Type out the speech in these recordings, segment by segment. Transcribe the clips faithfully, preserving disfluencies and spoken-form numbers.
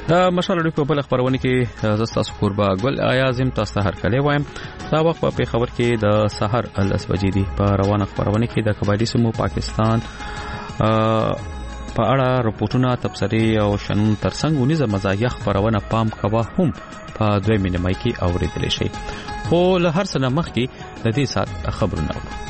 دا مشال په بل خبرونه کې زستا سکوربا ګل اعظم تاسو هر کله وایم دا وخت په خبر کې د سحر الاسوجی دی په روانه خبرونه کې د قبایلی سمو پاکستان په اړه رپورټونه تبصرې او شنن ترڅنګ ونیزه مزاحیه خبرونه پام کوا هم په دوی مینه کې اوریدل شي خو له هر څه مخکې د دې سات خبرونه اورو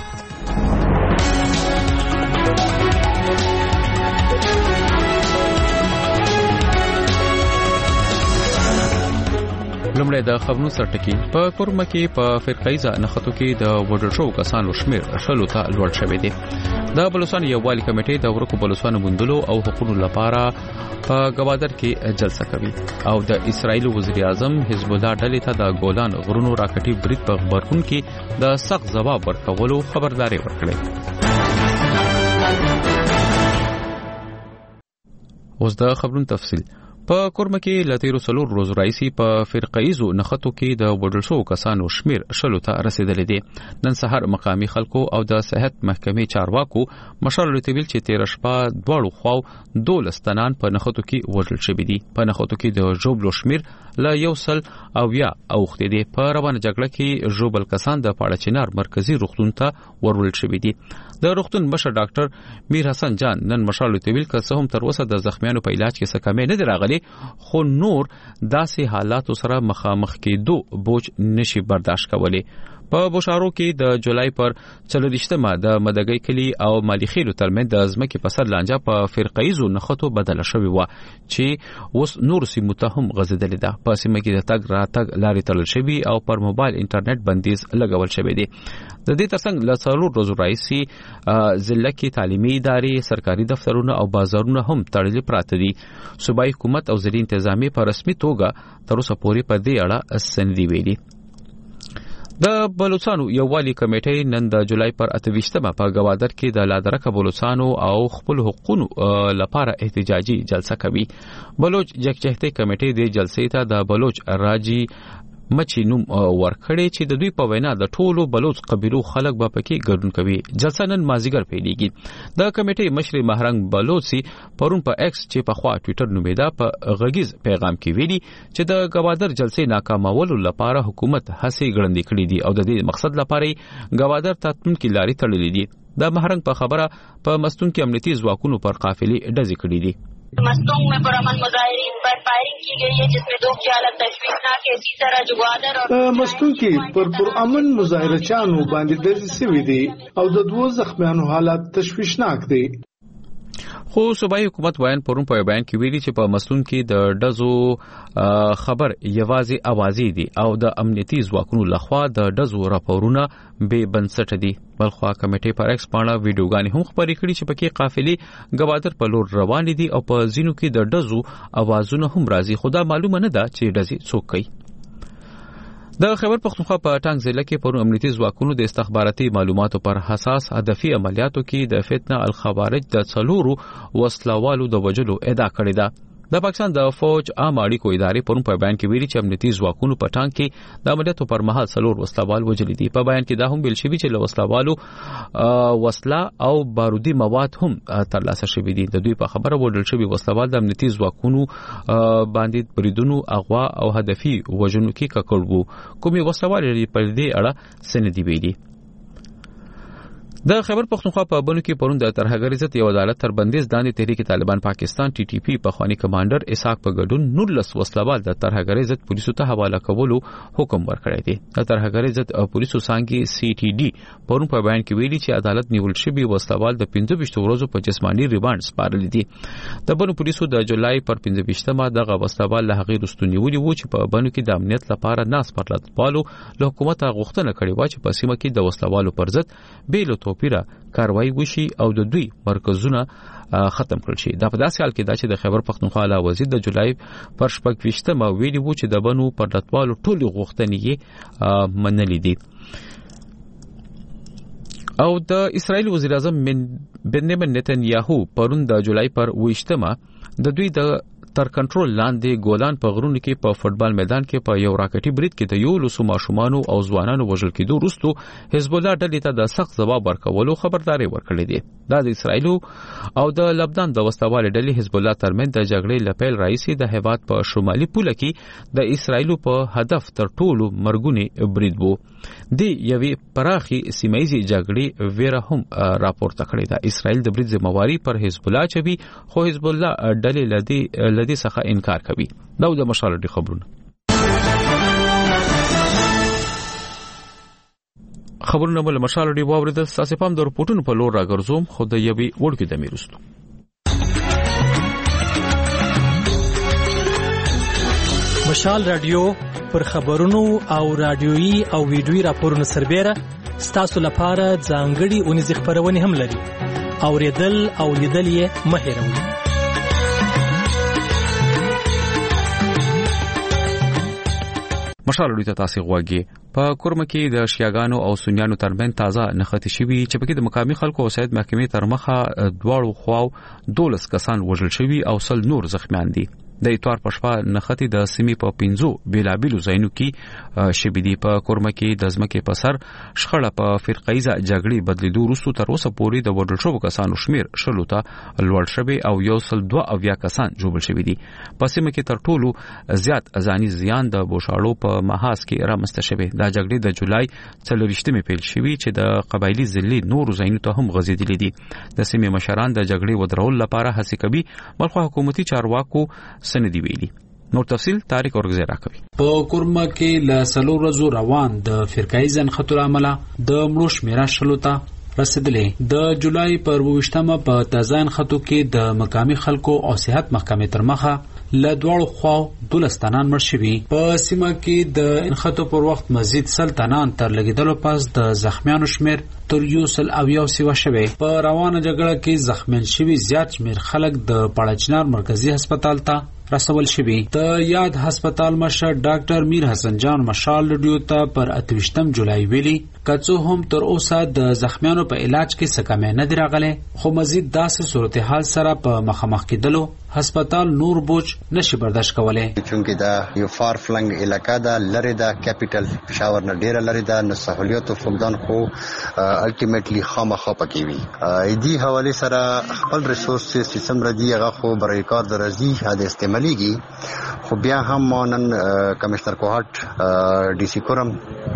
لمړی د خبرونو سرټکی په کورمه کې په فرقایزه نخټو کې د وډل شو کسانو شمیر شلو ته لوړ شوی دی د بلوچستان یووالي کمیټې د ورکو بلوچستان بندلو او حقوقو لپاره په گوادر کې جلسه کوي او د اسرایل وزیر اعظم حزب الله ډلې ته د ګولان غرونو راکټي برید په خبرون کې د سخت جواب ورکولو خبرداري ورکړه. اوس د خبرونو تفصیل په کورمه کې لتیرو سلور روز رئیسي په فرقایزو نخټو کې د وډل شو کسانو شمیر شلو ته رسیدلې دي. نن سحر مقامی خلکو او د صحت محکمې چارواکو مشر لتیبل چې تیر شپه دواړو خواو دولستانان په نخټو کې وډل شوی دي. په نخټو کې د جوبلو شمیر لا یو سل او یا اوختې دي. په روانه جګړه کې جوبل کسان د پاړه چنار مرکزی روغتون ته ورول شوی دي. د روغتون مشر ډاکټر میر حسن جان نن مشر لتیبل که هم تر اوسه د زخمیانو په علاج کې څه کمی نه دی راغلي خو نور داسې حالات سره مخامخ کېدو بوج نشي برداشت کولی. په بوشارو کې د جولای پر څلوېښتمه د مدګي کلی او مالیخیلو ترمن د ازمکه په سر لانجه په فرقایزو نخټو بدله شوی و چې اوس نور سیمو ته هم غزیدلې ده. په سیمه کې د تګ راتګ لارې تړل شوی او پر موبایل انټرنیټ بندیز لګول شوی دی. د دې ترڅنګ له څلور ورځو راځي ضلع کې تعلیمي ادارې سرکاري دفترونه او بازارونه هم تړلي پراته دي. صوبایي حکومت او ځینې انتظامی په رسمي توګه تر اوسه پورې په دې اړه سندې ویلي. د بلوچستان یووالي کمیټې نن د جولای پر اتهویشتمه په گوادر کې د لادرکه بلوچستان او خپل حقوقو لپاره احتجاجي جلسه کوي. بلوچ جګجهتي کمیټې د جلسې ته د بلوچ راجی مچی نوم ورکړي چې د دوی په وینا د ټولو بلوچ قبیلو خلک به پکې ګډون کوي. جلسه نن مازیګر پیلېږي. د کمیټې مشر مهرنګ بلوچي پرون په ایکس چې په خوا ټوئیټر نومیدا په غږیز پیغام کې ویلي چې د گوادر جلسې ناکامولو لپاره حکومت هڅې ګړندې کړې دي او د دې مقصد لپاره گوادر تاتون کې لاري تړلې دي. د مهرنګ په خبره په مستون کې امنیتي ځواکونو پر قافلې ډزې کړې دي. मस्तूंग में पुरअमन मुजाहिरीन पर फायरिंग की गई है जिसमें दो की हालत तशवीशनाक है. इसी तरह गवादर और मस्तूंग की पर पुरअमन मुजाहिरचानू باندې ډزې شوې دي او د دوه زخمیانو حالت تشویشناک دي. خو صوبایي حکومت وایي پرون په بیان کې ویلي چې په مستون کې د ډزو خبر یوازې اوازې دي او د امنیتي ځواکونو لخوا د ډزو راپورونه بے بنسټ دي. بلخوا کمیټې پر ایکس باندې ویډیوګانې هم خبرې کړي چې پکې قافلې گوادر په لور روان دي او په زینو کې د ډزو اوازونه هم راځي. خدا معلومه نه ده چې ډزې څوک کوي. د خیبر پختونخوا په ټانګ ضلع کې پرون امنیتي ځواکونو د استخباراتي معلوماتو پر اساس هدفي عملیاتو کې د فتنه الخوارج د څلورو وسلوالو د وجلو ادعا کړې ده. د پاکستان د فوج عام اړیکو ادارې پرون په بیان کې ویلي چې امنیتي ځواکونو په ټانګ کې د عملیاتو پر مهال څلور وسلوال وجل دي. په بیان کې دا هم ویل شوی چې له وسلوالو وسله او بارودي مواد هم ترلاسه شوي دي. د دوی په خبره وډل شوی وسلوال د امنیتي ځواکونو باندې بریدونو اغوا او هدفي وژنو کې ککړ وو. کومي وسلوال په دې اړه سندې ویلي. د خیبر پختونخوا په بنو کې پرون د ترهګر عزت یو عدالت تر بندیز دانې تحریک طالبان پاکستان ټي ټي پی په خواني کمانډر اسحاق په ګډون نورلس وسلوال د ترهګر عزت پولیسو ته حواله کولو حکم ورکړی دی. د ترهګر عزت پولیسو څنګه سی ټي ډي پرون په بیان کې ویلي چې عدالت نیول شوی وسلوال د پنځه ویشت ورځو په جسمانی ریماند سپارل دي. د بنو پولیسو د جولای پر پنځه ویشتمه دغه وسلوال له هغې وروسته نیولي وو چې په بنو کې د امنیت لپاره ناس پرلطوالو له حکومت غوښتنه کړې و چې په سیمه کې د وسلوالو پر ضد بیل توپیره کاروایی وشي او د دوی مرکزونه ختم کړل شي. دا په داسې حال کې دا چې د خیبر پختونخوا له وزیر د جولای پر شپږ ویشتمه ویلي وو چې د بنو پرلطوالو ټولې غوښتنې یې منلې دي. او د اسرائیل وزیر اعظم بنیامین نتنیاهو پرون د جولای پر ویشتمه د دوی د تر کنټرول لاندې ګولان په غرونو کې په فوتبال میدان کې په یو راکټي برید کې د یو لسو ماشومانو او ځوانانو وژل کېدو وروسته حزب الله ډلې ته د سخت ځواب ورکولو خبرداري ورکړې ده. دا د اسرایل او د لبنان د وسوالې ډلې حزب الله ترمن د جګړې لپیل رئیس د هیواد په شمالي پوله کې د اسرایل په هدف تر ټولو مرګونی برید وو. د یوې پراخي سیمایي جګړې ویره هم راپورته کړې ده. اسرائیل د برید ذمہواری پر حزب الله چوي خو حزب الله ډلې لدی لدی څخه انکار کوي. دا د مشالډي خبرونه خبرونه بل مشالډي واوریدل. ساسې پام د رپورټونو په لور راګرځوم خو د یوې وړکې د میرستو مشال رادیو پر خبرونو او رادیويي او ویډیويي راپورونو سربېره ستاسو لپاره ځانګړي اونیزې خبرونه هم لري. اوریدل او لیدل یې مه هېروئ. مشال ډیټا تاسو غواګي په کورم کې د شیعاګانو او سنیانو ترمن تازه نختی شوی چې په کې د مقامی خلکو او سید محکمې تر مخه دواړو خواو دولس کسان وژل شوی او سل نور زخمیان دي. د اتوار په شپه نختی د سیمې په پنځو بیلابیلو ځایونو کې شبي دي. په کورم کې د ځمکې په سر شخړه په فرقایزه جګړې بدلیدو وروسته تر اوسه پورې د وژل شوو کسانو شمیر شلو ته لوړ شوی او یو سل دوه اویا کسان جوړ شوی دي. په سیمه کې تر ټولو زیات ځاني زیان د بوشاړو په محاذ کې رامنځته شوی. دا جګړې د جولای څلورویشتمې پیل شوی چې د قبایلی ځلې نورو ځایونو ته هم غځېدلې دي. د سیمې مشران د جګړې ودرول لپاره هڅې کوي. بلخو حکومتي چارواکو سندي ویلي. نور تفصیل تاریخ اورګزی راکوي. په کورما کې ل سلور ورځو روان د فرقای ځن خطر عمله د مړو شمیره شلو ته رسیدلې. د جولای پر وشتمه په تازان خطو کې د مقامی خلکو او صحت محکمې تر مخه ل دوړو خو دولستانان مړ شوي. په سیمه کې د انخطو پر وخت مزید سلطنان تر لګیدلو پس د زخمیانو شمیر تر یو سل اویا سیوا شوی. په روانه جګړه کې زخمیان شوي زیات شمیر خلک د پړچنار مرکزی هسپتال ته رسول شوی. د یاد هسپتال مشر ډاکټر میر حسن جان مشال ډیو ته پر اتوشتم جولای ویلي کڅو هم تر اوسه د زخمیانو په علاج کې څه کمی نه دی راغلی خو مزید داسې صورتحال سره په مخامخ کېدلو هسپتال نور بوج نشي برداشت کولای. چونکه دا یو فار فلنګ علاقہ دا لری دا کیپټل پېښور نه ډیره لری دا نو سہولیت او فقدان خو الټیمیټلی خامخا پکې وي. دې حواله سره خپل ریسورسز سیستم ردی هغه خو برای کار درځي هدا استعماليږي. خو بیا هم مونن کمشنر کوهټ ډي سي کورم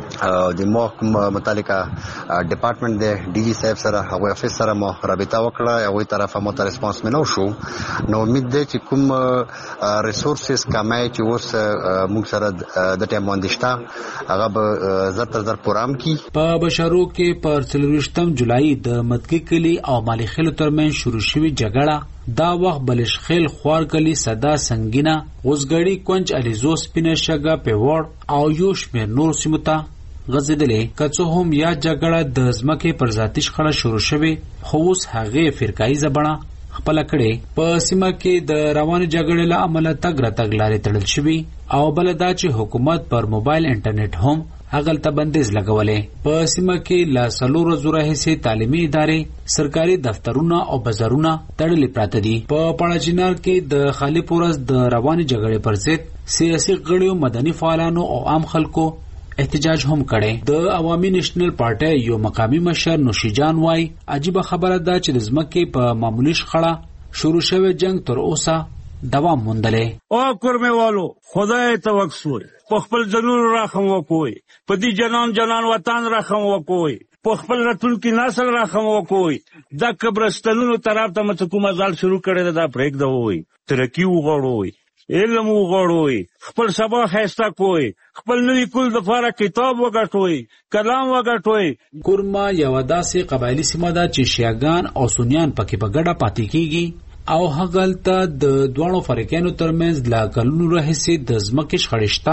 د محکمه متعلقه ډپارټمنټ د ډي جی صاحب سره هغه افیس سره مو رابطه وکړه. هغه طرفه مو ته ریسپانس مینو شو. نو امید ده چې کوم ریسورسز کمای چې اوس موږ سره د ټیم باندې هغه به زر تر زر پرام کی. په بشارو کې پر څلورویشتم جولای د مدکی کلی او مالی خلو ترمن شروع شوی جګړه دا وخت بلش خیل خوار کلی صدا سنگینا غوزګړی کونج الیزو سپینه شګه په وړ او یو شمیر نور سیمتا غزیدلې. کڅو هم یا جګړه د ځمکې پر ذاتی شخړه شروع شوه خو اوس هغه فرقایي زبړه خپل کړي. په سیمه کې د روان جګړې له امله تګ را تګ لارې تړل شوي او بل دا چې حکومت پر موبایل انټرنیټ هم هغه ته بندیز لګولې. په سیمه کې لا سلور زره حصے تعلیمي ادارې سرکاري دفترونه او بازارونه تړلې پراته دي. په پړاچینار کې د خالی پورز د روان جګړې پر ضد سیاسي غړیو مدني فعالانو او عام خلکو احتجاج هم کړي. د عوامي نېشنل پارټي یو مقامی مشر نوشیجان وای عجیب خبره ده چې د ځمکې په معمولی شخړه شروع شوه جنگ تر اوسه دوام موندلې. او کورمهوالو خدای توکل په خپل جنون راخم وکوي په دې جنان جنان وطن راخم وکوي په خپل راتلونکي نسل راخم وکوي. د قبرستانونو طرف ته مت کومه ځال شروع کړي دا پرېږ دی وای ترقی وغوړوي علم وغوړوي خپل سبا خسته کوي خپل نوې کول د فاره کتاب وګټوي کلام وګټوي. کورما یو داسې قبایلی سیمه ده چې شیعاګان او سنیان پکې په ګډه پاتې کیږي او هغلته د دوانو فرقانو ترمنځ لا کلونو راهیسې د ځمکې شخړشتا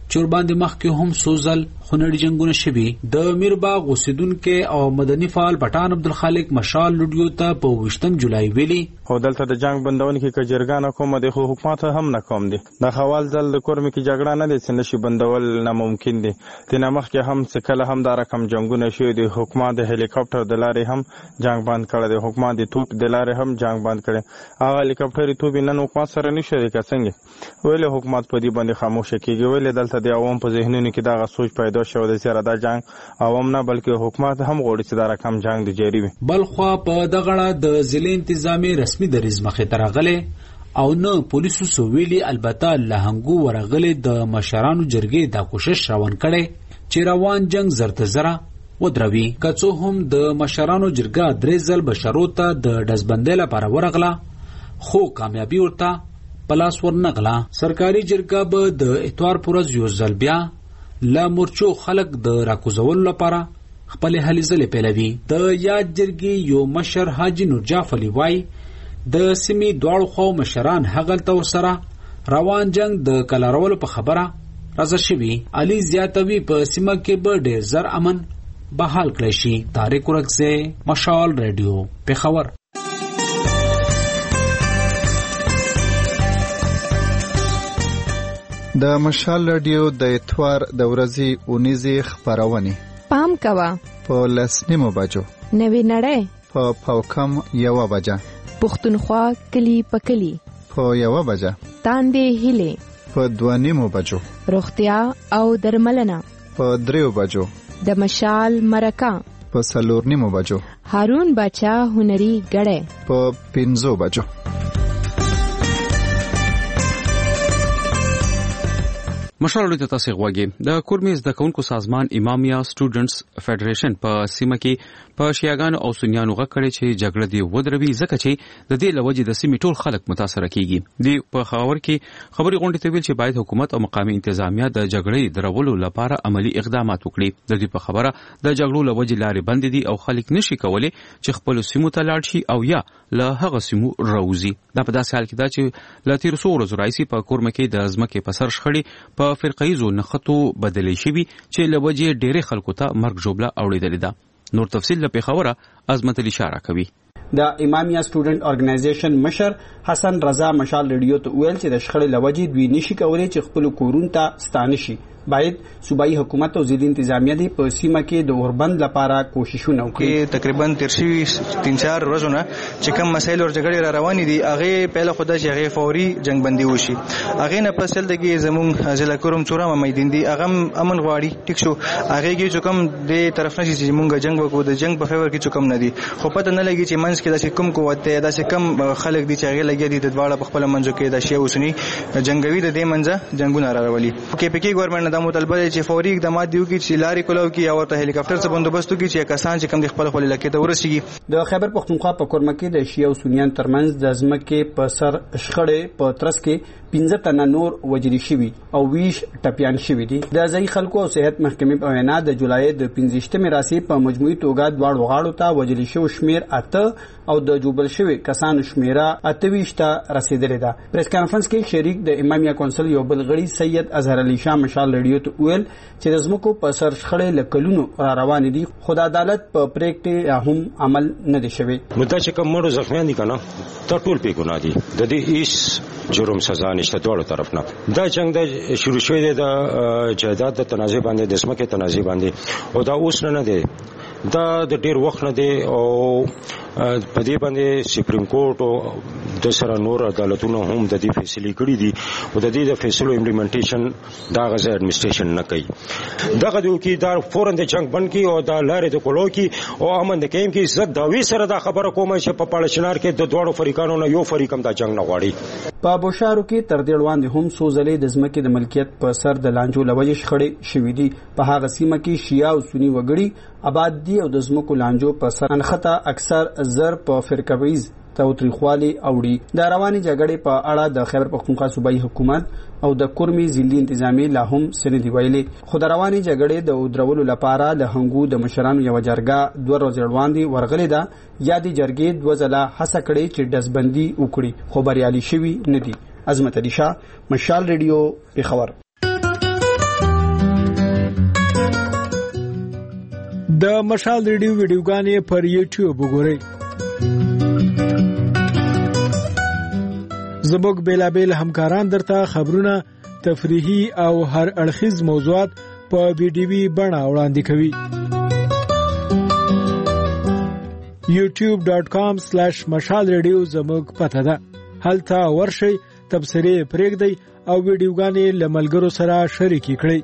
چورباندې مخکې هم سوزل خونړي جنگونه شوي. د میرباغ اوسیدونکو او مدني فعال پټان عبدالخالق مشال لوډیو ته په ویشتم جولای ویلي او دلته د جنگ بندونکو کې جرګانه کومه د حکومت هم نه کوم دي. د حوال ځل د کورم کې جګړه نه دي چې نشي بندول ناممکن دي. تنه مخکې هم څه کله هم دا رقم جنگونه شوي دي. حکومت د هلیکاپټر د لارې هم جنگ بند کړی دی. حکومت د توپ د لارې هم جنگ بند کړی. هغه هلیکاپټر توپ نن حکومت سره نشي څنګه ویل حکومت په دې باندې خاموش کیږي. ویل دلته د عوام په ذهنونو کې دا سوچ پیدا شو د سره دا جنگ عوام نه بلکې حکومت هم غوړي چې دا رقم جنگ دی جاری وي. بلخوا په دغړه د ضلع انتظامی رسمي دریز مخې ترغله او نه پولیسو سوویلی البته لهنګو ورغله د مشرانو جرګې دا کوشش روان کړي چې روان جنگ زرته زره ودروي. کڅو هم د مشرانو جرګه درې ځل بشروته د دزبندې لپاره ورغله خو کامیابی ورته پلاس ورنغلا. سرکاري جرګه به د اتوار پورز یو ځل بیا لا مورچو خلق د راکوزولو لپاره خپل هلې ځلې پیلوي. د یاد جرګې یو مشر حاجی نور جعفر وای د سیمې دواړو خو مشران هغلته ورسره روان جنگ د کلارولو په خبره راځي شوی. علي زیاتوي په سیمه کې به ډېر زر امن بحال کړی شي. طارق ورکزه مشال رادیو پیښور. د مشال رادیو د اتوار د ورځې اونیزې خبرونه پام کوا په لسنیمو بجو نوی نړۍ په پاوکم یو بجه پښتونخوا کلی پکلی په یو بجه تاندې هله په دوانیمو بجو روغتیا او درملنه په دریو بجو د مشال مرکه په سلورنیمو بجو هارون بچا هنري غړې په پنځو بجو. مشال ته تاسو غوږی د کورمیز د کونکو سازمان امامیا سټوډنټس فدریشن په سیمه کې په شیعاګانو او سنیانو غکړي چې جګړه دی ودروي ځکه چې د دې لوجې د سیمې ټول خلک متاثر کیږي. دی په خاور کې خبري غونډې ته ویل چې باید حکومت او مقامی انتظامیه د جګړې درولو لپاره عملی اقدامات وکړي. د دې په خبره د جګړو لوجې لارې بند دي او خلک نشي کولای چې خپل سیمو ته لاړ شي او یا له هغه سیمو راوځي. دا په داسې حال کې دا چې لا تیر څو ورځې راځي په کورمه کې د ځمکې په سر شخړې په فرقایزو نخټو بدلې شوي چې لوجې ډېرې خلکو ته مرګ جوړه اوریدلې ده. نور تفصیل له پیښوره عظمت علی اشاره کوي. د امامیا سټوډنټ اورګنایزیشن مشر حسن رضا مشال رادیو ته ویل چې د شخړې لوجې دوی نشي کولای چې خپل کورون ته ستانه شي. باید صوبایي حکومت او ضلعي انتظامیه دی په سیمه کې د اوربند لپاره کوششونه وکړي. تقریبا تیر شوي تین چار ورځې چې کوم مسایل او جګړې را روانې دي هغه پهله خدای چې هغه فوري جنگ بندي وشي. هغه نه پس دغه زمون ضلع کوم چورا میدان دي هغه امن غواړي ټیک شو. هغه کې چې کوم د طرف نشي چې مونږ جنگ وکړو د جنگ په فیور کې چې کوم نه دي خو پته نه لګي چې منځ کې داسې کوم قوت دی داسې کم خلک دي چې هغه لګي دي د دواړه په خپل منځو کې د شی اوسنی جنگوي د دې منځه جنگونه را راولي. کې پکې ګورنمنت د مطالبه چې فوري اقدامات دیو کې چې لارې کولو کې او ته هلیکاپټر څخه بندوبست کې چې کسان چې کم د خپل خپل لکه ته ورسیږي. د خیبر پختونخوا په کورمه کې د شیعه او سنیان ترمنځ د ځمکې په سر شخړې په ترڅ کې پنځه تنه نور وجري شوي او ویش ټپيان شوي دي. د ځای خلکو او صحت محکمې په وینا د جولای د پنځشتمې راسي په مجموعي توګه دواړو غاړو ته وجري شو شمیر اته او د جوبل شوي کسانو شمیره اته ویشته رسیدلې ده. پریس کانفرنس کې شریک د امامیا کونسل یو بل غړي سید اظهر علي شاه مشال رادیو ته ویل چې د ځمکو په سر شخړې لکلونو را روان دي خو د عدالت په پریکټه هم عمل نه دي شوی. نو دا چې کوم مړو زخمیان دي کنه ته ټول په ګناه دي د دې هیڅ جرم سزا نشته دواړو طرف نه. دا جنگ د شروع شوی دی د جایداد د تنازع باندې د ځمکې تنازع باندې او دا اوس نه دی دا د ډیر وخت نه دی او په دې باندې سپریم کورټ او د سره نور عدالتونو هم د دې فیصله کړې دي او د دې د فیصلو امپلیمنټیشن دا غزه اډمنسټریشن نه کوي. دغه دیو کې دا فورن د جنگ بند کی او دا لارې د کولو کې او امن د کیم کې زړه دا وی سره دا خبره کومه چې په پاړشنار کې د دوړو فریقانو نه یو فریق هم دا جنگ نه غواړي. په بوشارو کې تر دې وړاندې هم سوزلې د ځمکې د ملکیت په سر د لانجو لوجې شخړې شوې دي. په هغه سیمه کې شیعه او سنی وګړي آباد دي او د ځمکو لانجو په سر انخته اکثر زر په فرقویز توتریخوالي اوړي. د رواني جګړې په اړه د خیبر پختونخوا صوبایي حکومت او د کورمي ضلعي انتظامی لا هم سندې ویلي خو د رواني جګړې د ودرولو لپاره د هنګو د مشرانو یو جرګه دوه ورځې وړاندې ورغلې ده. یادې جرګې دوه ځله هڅه کړې چې دزبندي وکړي خو بریالي شوي نه دي. عظمت علی شاه مشال رادیو پیښور. د مشال ریډیو ویډیوګانې پر یوټیوب وګورئ. زموږ بیلابیل همکاران درته خبرونه، تفریحي او هر اړخیز موضوعات په ویډیوي بڼه وړاندې کوي. یوټیوب ډاٹ کام سلیش مشال ریډیو زموږ پته ده. هلته ورشئ، تبصرې پرېږدئ او ویډیوګانې له ملګرو سره شریکې کړئ.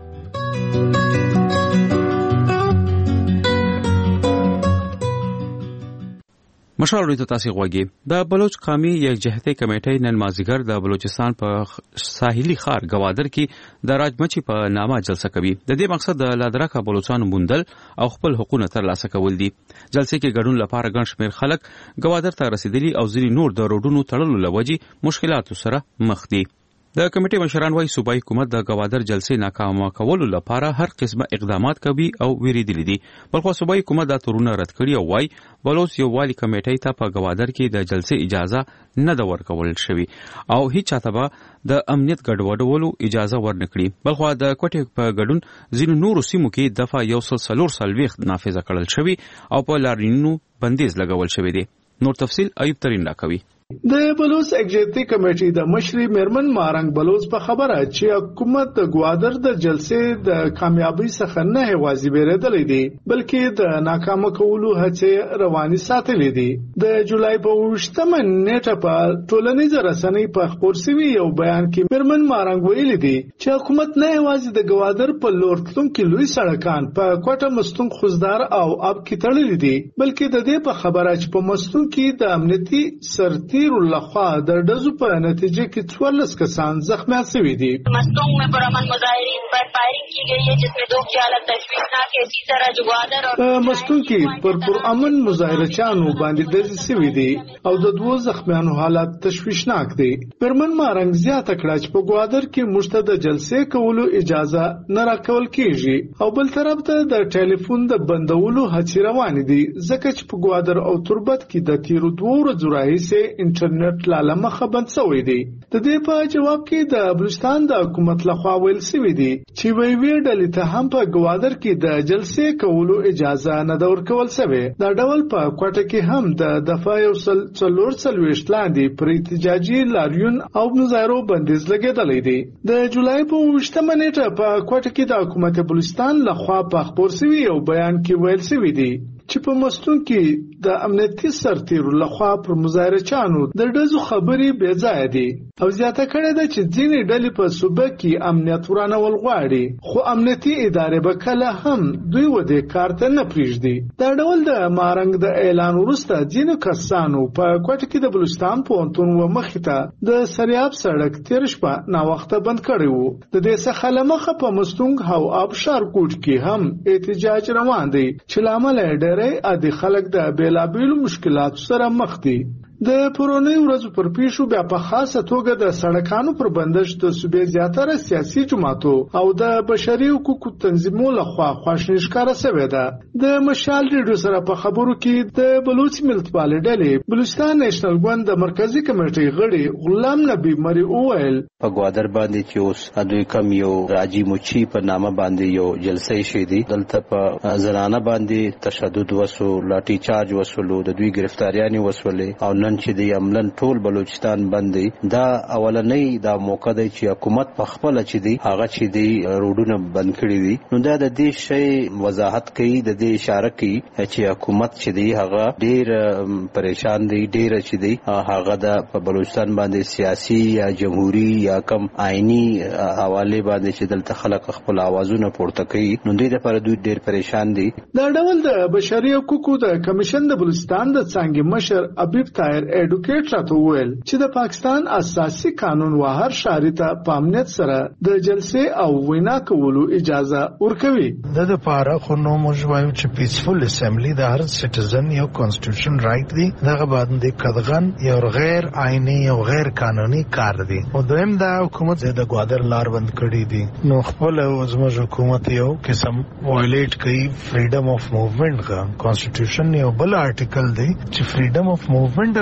مشال ریډیو ته تاسو غوږی. د بلوچ قومي یکجهتي کمیټې نن مازیګر د بلوچستان په ساحلي ښار گوادر کې د راجمچي په نامه جلسه کوي. د دې مقصد د لادرکه بلوچستان موندل او خپل حقوقونه ترلاسه کول دي. جلسې کې ګډون لپاره ګڼ شمېر خلک گوادر ته رسیدلي او ځینې نور د روډونو تړلو لوجې مشکلاتو سره مخ دي. د کمیټې مشران وايي صوبایي حکومت د گوادر جلسې ناکامه کولو لپاره هر قسمه اقدامات کوي او ویریدلي دي. بلخو صوبایي حکومت دا تورونه رد کړي او وايي بلوچ یووالي کمیټې ته په گوادر کې د جلسې اجازه نه ده ورکول شوې او هیڅ چاته به د امنیت ګډوډولو اجازه ورنکړي. بلخو د کوټې په ګډون ځینو نورو سیمو کې دفعه یو سل څلور څلوېښت نافذه کړل شوي او په لاریونونو بندیز لګول شوی دی. نور تفصیل ایوب ترین راکوي. د بلوچ ایگزیکټیو کمیټې د مشري میرمن مارنګ بلوچ په خبره چې حکومت د گوادر د جلسې د کامیابی څخه نه هوازي بیرېدلې دي بلکې د ناکامه کولو هڅې رواني ساتلې دي. د جولای په وشتمه نیټه په ټولنیز رسنۍ په خبر شوی یو بیان کې میرمن مارنګ ویلي دي چې حکومت نه هوازي د گوادر په لور تلونکي لوی سړکان په کوټه مستون خوزدار او اب کې تړلې دي بلکې د دې په خبره چې په مستون کې د امنیتي سرتي لخوا د ډزو په نتیجه کې څوارلس کسان زخمیان شوي دي. مستونگ میں پرامن مظاہرین پر فائرنگ کی گئی ہے جس میں دو کی حالت تشویشناک ہے. اسی طرح گوادر اور مستونگ کې پر پرامن مظاهرچیانو باندې ډزې شوي دي او د دوو زخمیانو حالت تشویشناک دی. میرمن مارنګ زیاته کړه چې په گوادر کې موږ ته د جلسې کولو اجازه نه راکول کیږي او بل طرف ته د ټلیفون د بندولو هڅې روانې دي ځکه چې په گوادر او تربت کې د تیرو دوه ورځو راهیسې انټرنیټ لاله مخه بند شوی دی. د دې په جواب کې د بلوچستان د حکومت لخوا ویل شوی دی چې وی وی ډلې ته هم په گوادر کې د جلسې کولو اجازه نه ده ورکول شوې. دا ډول په کوټه کې هم د دفعه یو سل څلور څلوېښت لاندې پر احتجاجي لاریون او مظاهرو بندیز لګېدلی دی. د جولای په اوویشتمه نیټه په کوټه کې د حکومت بلوچستان لخوا په خپور شوي یو بیان کې ویل شوی دی چې په مستون کې د امنیتي سرتیرو لخوا پر مظاهرچیانو د ډزو خبرې بې ځایه دي او زیاته کړې ده چې ځینې ډلې په صوبه کې امنیت ورانول غواړي خو امنیتي ادارې به کله هم دوی ودې کار ته نه پرېږدي. دا ډول د مارنګ د اعلان وروسته ځینو کسانو په کوټه کې د بلوچستان پوهنتون و مخې ته د سریاب سړک تېره شپه ناوخته بند کړی و. د دې څخه له مخه په مستونګ او آبشار کوټ کې هم احتجاج روان دی چې له امله یې ډېری عادي خلک د بېلابېلو مشکلاتو سره مخ دي. د پرونی ورځو پر پیښو بیا په خاصه توګه د سړکانو پر بندش د صوبې زیاتره سیاسي جماعتو او د بشري حقوقو تنظیمونو لخوا خواشیني ښکاره شوې ده. د مشال ریډیو سره په خبرو کې د بلوچ ملتپالې ډلې بلوچستان نیشنل ګوند د مرکزی کمیټې غړي غلام نبی مری وویل په گوادر باندې چې اوس دوی کم یو راجی موچی په نامه باندې یو جلسه شې دي. دلته په زنانه باندې تشدد وسو، لاټي چارج وسولو، د دوی گرفتاریانې وسولې او نن چې د عملن ټول بلوچستان باندې دا اولنۍ دا موقع دی چې حکومت په خپل چې دی هغه چې دی روډونه بند کړی دي. نو دا د دې شی وضاحت کوي، د دې اشاره کوي چې حکومت چې دی هغه ډیر پریشان دی، ډیر چې دی هغه د بلوچستان باندې سیاسي یا جمهوریت یا کم آئینی حواله باندې چې دلته خلک خپل आवाजونه پورته کوي. نو دې لپاره دوی ډیر پریشان دي. دا ډول د بشري حقوقو د کمیشن د بلوچستان د څنګه مشر ابیب طاهر ایډوکیټ راته وویل چې د پاکستان اساسي قانون و هر شهري ته په امنیت سره د جلسې او وینا کولو اجازه ورکوي. د لپاره خو نو موږ وایو چې پیسفل اسمبلی د هر سټیزن یو کانسټیټیوشن رائټ دی. دغه باندې قدغن یو غیر آئینی او غیر قانوني کار دی. او دویم دا حکومت د گوادر لار بند کړی دی. نو خپل زموږ حکومت یو قسم وایلیټ کوي فریډم اف موومېنټ کا کانسټیټیوشن یو بل آرټیکل دی چې فریډم اف موومېنټ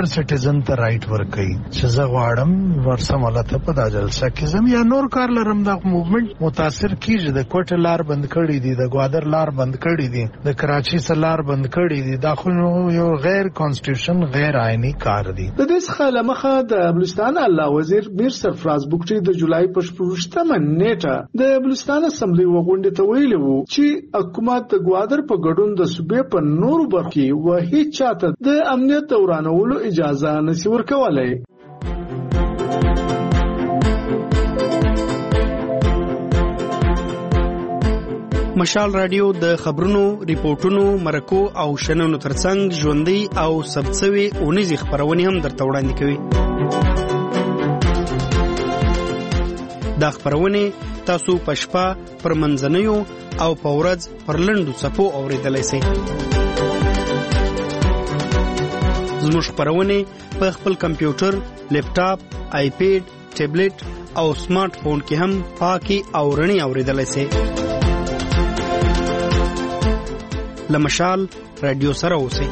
ریګولر سټیزن ته رائټ ورکړي چې زه غواړم ورسم ولته په دا جلسه کې زم یا نور کار لرم دا موومنت متاثر کیږي د کوټ لار بند کړي دي د گوادر لار بند کړي دي د کراچي سره لار بند کړي دي دا خو یو غیر کانسټیټیوشن غیر آئینی کار دی. د دې څخه لمخه د بلوچستان الله وزیر میر سرفراز بوکټي د جولای په شپږمه نیټه د بلوچستان اسمبلی وغونډې ته ویلي وو چې حکومت د گوادر په ګډون د صوبې په نورو برخو کې و هیڅ چاته د امنیت دورانولو اجازه نشي ورکولای. مشال رادیو د خبرونو، ریپورتونو، مرکو او شننو ترڅنګ ژوندۍ او ثبتسوي اونیزې خبرونه هم درته وړاندې کوي. دا خبرونه تاسو په شپه پر منځنیو او په ورځ پر لنډو څپو اوریدلای شئ. زموږ خبرونه په خپل کمپیوټر، لیپټاپ، آیپیډ، ټابلیټ او سمارټ فون کې هم پاکي او رڼي اوریدلای شئ. لمشال رادیو سره اوسئ.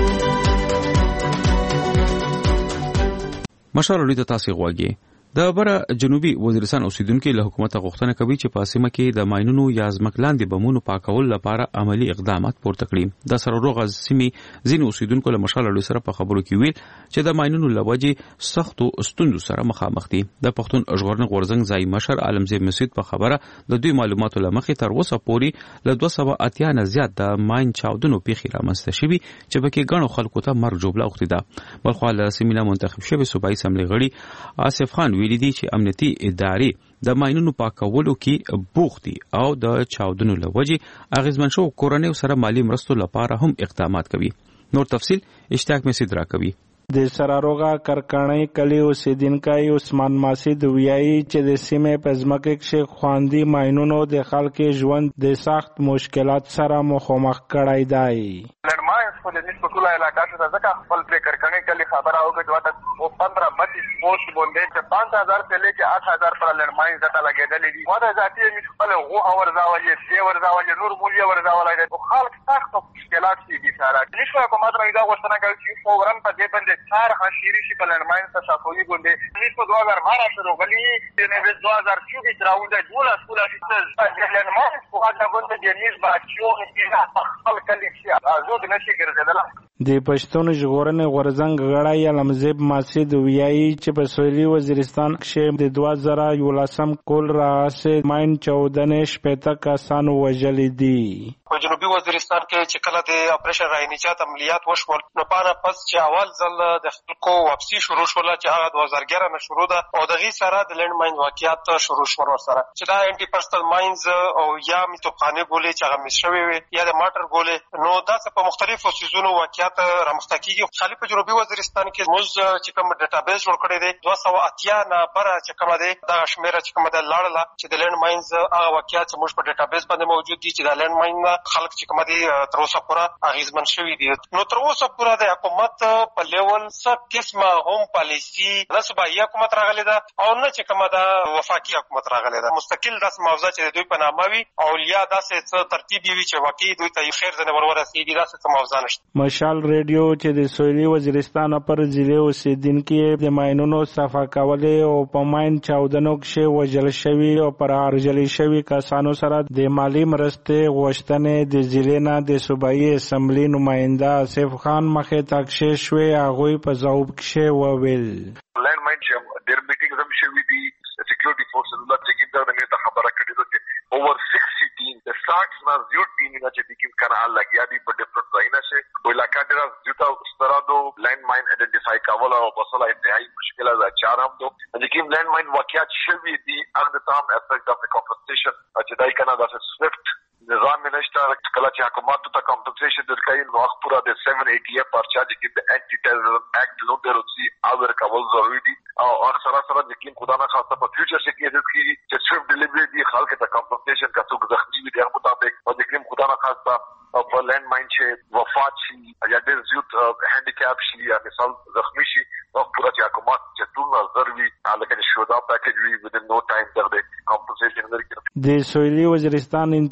مشال رادیو ته تاسو غواړئ. د بره جنوبي وزیرستان اوسیدونکو له حکومت غوښتنه کوي چې په سیمه کې د ماینونو یا ځمکلاندې بمونو پاکول لپاره عملی اقدامات پورته کړي. د سرروغ سیمې ځینې اوسیدونکو له مشال رادیو سره په خبرو کې ویل چې د ماینونو لوجې سختو ستونزو سره مخامخ دي. د پښتون ژغورنې غورځنګ ځای مشر عالمزیب مسعود په خبره د دوی معلوماتو لمخې تر اوسه پورې له دوه سوه اتیا نه زیات د ماین چاودنو پیښې رامنځته شوي چې پکې ګڼو خلکو ته مرګ ژوبله اوښتې ده. بلخوا له سیمې نه منتخب شوی صوبایي اسمبلۍ غړي آصف خان ویلي دي چې امنیتي ادارې د ماینونو پاکولو کې بوخت دي او د چاودنو له وجې اغیزمن شو کورنیو سره مالی مرستو لپاره هم اقدامات کوي. نور تفصیل اشتیاق مسعود راکوي. د سراروغه کرکانۍ کلی اوسیدونکی عثمان ماسید ویایي چې د سیمې په ځمکه کې خواندي ماینونو د خلکو ژوند د سخت مشکلات سره مخامخ کړی دی. لړماینس په دې په ټوله علاقه کې ځکه خپل پر کرکانۍ کلی خبره وکړه او پندرہ بتیس پوسٹ باندې چې پانچ ہزار سے لے کے آٹھ ہزار پر لړماین زته لګېدلې دي. ودا ذاتي مش خپل غو اور ځاولې دی ور ځاولې نور مولیا ور ځاولې او خلک سخت مشکلات دي سره. نشو حکومت راځي دا غوښتنه کوي چې فورن په دې باندې چار خاصيري شي په لړماین څخه صفوي باندې نش په دوه هزار بارہ شروع غلي نه به دوه هزار چوبیس راوځي ډوله سکولا چې لړماین په هغه باندې د نیز باچو کې خپل کلی شي ازود نشي ګرځیدل. د پښتون ژغورنې غورځنګ غړی علمزیب ماسید ویایي چې په سویلي وزیرستان کې د دوه زره یولسم کول راهیسې ماین چاودنې شپېته کسان وژلي دي. په جنوبي وزیرستان کې چې کله د اپریشن رای نجات عملیات وشول نو پانه پس چې اول ځل د خلکو واپسی شروع شول چې هغه دوه زره اګیاره نه شروع ده او دغه سره د لند ماین واقعیت شروع شول سره چې دا انټي پرسنل ماینز او یا میتوخانه بولې چې هغه مشوي وي یا د ماټر بولې نو دا په مختلفو سيزونو واقعیت رامخته کیږي. خالي په جنوبي وزیرستان کې موږ چې کوم ډیټابیس جوړ کړی دی دوه سوه اتیا نه بره چې کومه دی دا شمیره چې کومه ده لاړله چې د لند ماینز هغه واقعیت چې موږ په ډیټابیس باندې موجود دي چې د لند ماین خلک چې کومه دي تر اوسه پورې اغیزمن شوي دي. نو تر اوسه پورې د حکومت په لیول څه قسمه هم پالیسي نه صوبایي حکومت راغلی ده او نه چې کومه ده وفاقي حکومت راغلی ده. مستقل داسې موضوع چې دوی په نامه وي او یا داسې څه ترتیب وي چې واقعي دوی ته خیر ځنې ور ورسېږي داسې څه موضوع نشته. مشال ریډیو چې د سویلي وزیرستان پر ضلع اوسیدونکي د ماینونو صفا کولې او په ماین چاودنو کې وژل شوي او پر ارجلي شوي کسانو سره د مالی مرستې غوښتنې د ضلع نه د صوبایي اسمبلی نماینده آصف خان مخې ته کښې شوې. هغوی په ځواب کې وویل لند ماین چې ډېر میټینګ هم شوي دي سکیورټي فورسز الله چې کیندل د میته خبره کړې ده چې اوور سکسټي ټیم د ساکس نه زیات ټیم نه چې د کیم کنه لګیا دي په ډیفرنٹ ځایونه چې ویلا کډرا زیاته سترادو لند ماین ایډنټیفای کول او بسله انتهایی مشکله ده. چار هم دو د کیم لند ماین واقعیت شوي دي اګه د تام اسپیکټ اف د کمپنسیشن چې دای کنه د سویفت نظام نشته کله چې حکومت ته کمپنسیشن درکړي نو هغه پورا د سیون ایټي اف پر چارج کې د انټي ټیرریزم اکټ نو دروسی اور کول ضروري دي او اکثر سره د کیم خدا نه خاصه په فیوچر کې کېږي چې سویفت ډیلیوری دي خلک ته کمپنسیشن کا څوک زخمی وي د مطابق او د کیم خدا نه خاصه په لند ماین چې وفات شي یا ډېر زیات هانډیکاپ شي یا مثال زخمی شي او پورا چې حکومت چې ټول ضروري الګ شو دا پاکیج وي ودین نو ټایم در د کمپنسیشن ورکړي. د سویلي وزیرستان انتظامیه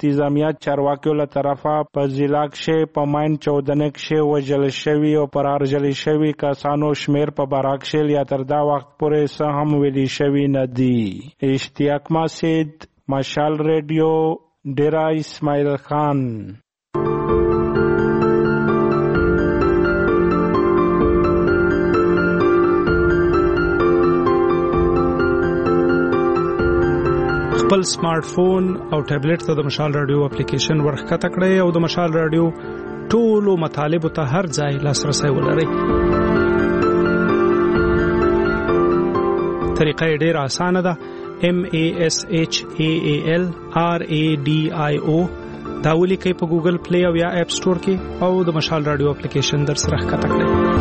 امنیت چارواکیو له طرفه په ضلع کښې په ماین چودنه کښې وژل شوي او فرار جلي شوي کسانو شمیر په باره کښې یا تر دا وخت پورې څه هم ویلي شوي نه دي. اشتیاق ماسید، مشال ریډیو، ډیرا اسماعیل خان. خپل سمارټ فون او ټابلیټ ته د مشال رادیو اپلیکیشن ورښکته کړئ او د مشال رادیو ټولو مطالبو ته هر ځای لاسرسی ولرئ. طریقه یې ډېره اسانه ده. M A S H A A L R A D I O دا ولیکئ په ګوګل پلی او یا اپ سٹور کې او د مشال رادیو اپلیکیشن در سره ښکته کړئ.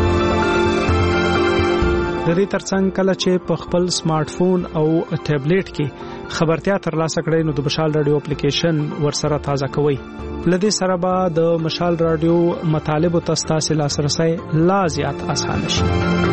د دې ترڅنګ کله چې په خپل سمارټ فون او ټابلیټ کې خبرتیا ترلاسه کړئ نو د مشال رادیو اپلیکیشن ورسره تازه کوئ. لدې سره به د مشال رادیو مطالبو ته ستاسو لاسرسی لا زیات اسانه شي.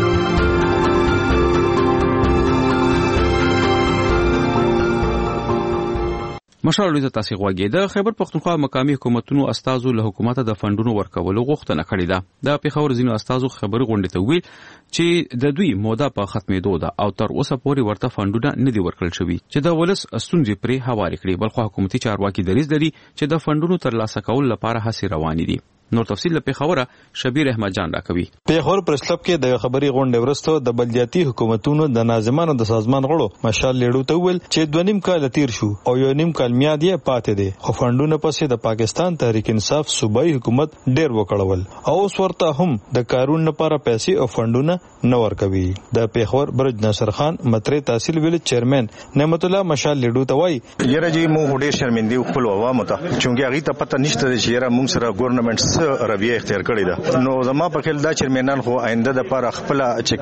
مشال رادیو ته تاسو غواړئ د خیبر پختونخوا مقامی حکومتونو استازو له حکومت د فندونو ورکولو غوښتنه کړې ده. د پیښور ځینو استازو خبري غونډې ته ویل چې د دوی موده په ختمېدو ده او تر اوسه پورې ورته فندونه نه دي ورکړل شوي چې د ولس ستونزې پرې هوارې کړي. بلخو حکومتي چارواکي دریځ لري چې د فندونو ترلاسه کول لپاره هڅې روانې دي. نور تفصیل له پیښوره شبیر احمد جان راکوي. پیښور پریس کلب کې د خبري غونډې ورسته د بلدیاتي حکومتونو د ناظمانو د سازمان غړو مشال لیډو ته ویل چې دوه نیم کال تیر شو او یو نیم کال میاد یې پاتې دي خو فندونه پسې د پاکستان تحریک انصاف صوبایي حکومت ډېر وکړول او اوس ورته هم د کارون لپاره پیسې او فندونه نه ورکوي. د پیښور برج ناصر خان متری تحصیل ویل چیرمن نعمت الله مشال لیډو ته وایي یره جی مو ډېر شرمندې خپل عوامو ته چې هغه ته پته نشته چې یره موږ سره ګورنمنت رویه اختیار کړی ده. نو زما په خیال دا چیرمنان خو آینده د لپاره خپل چې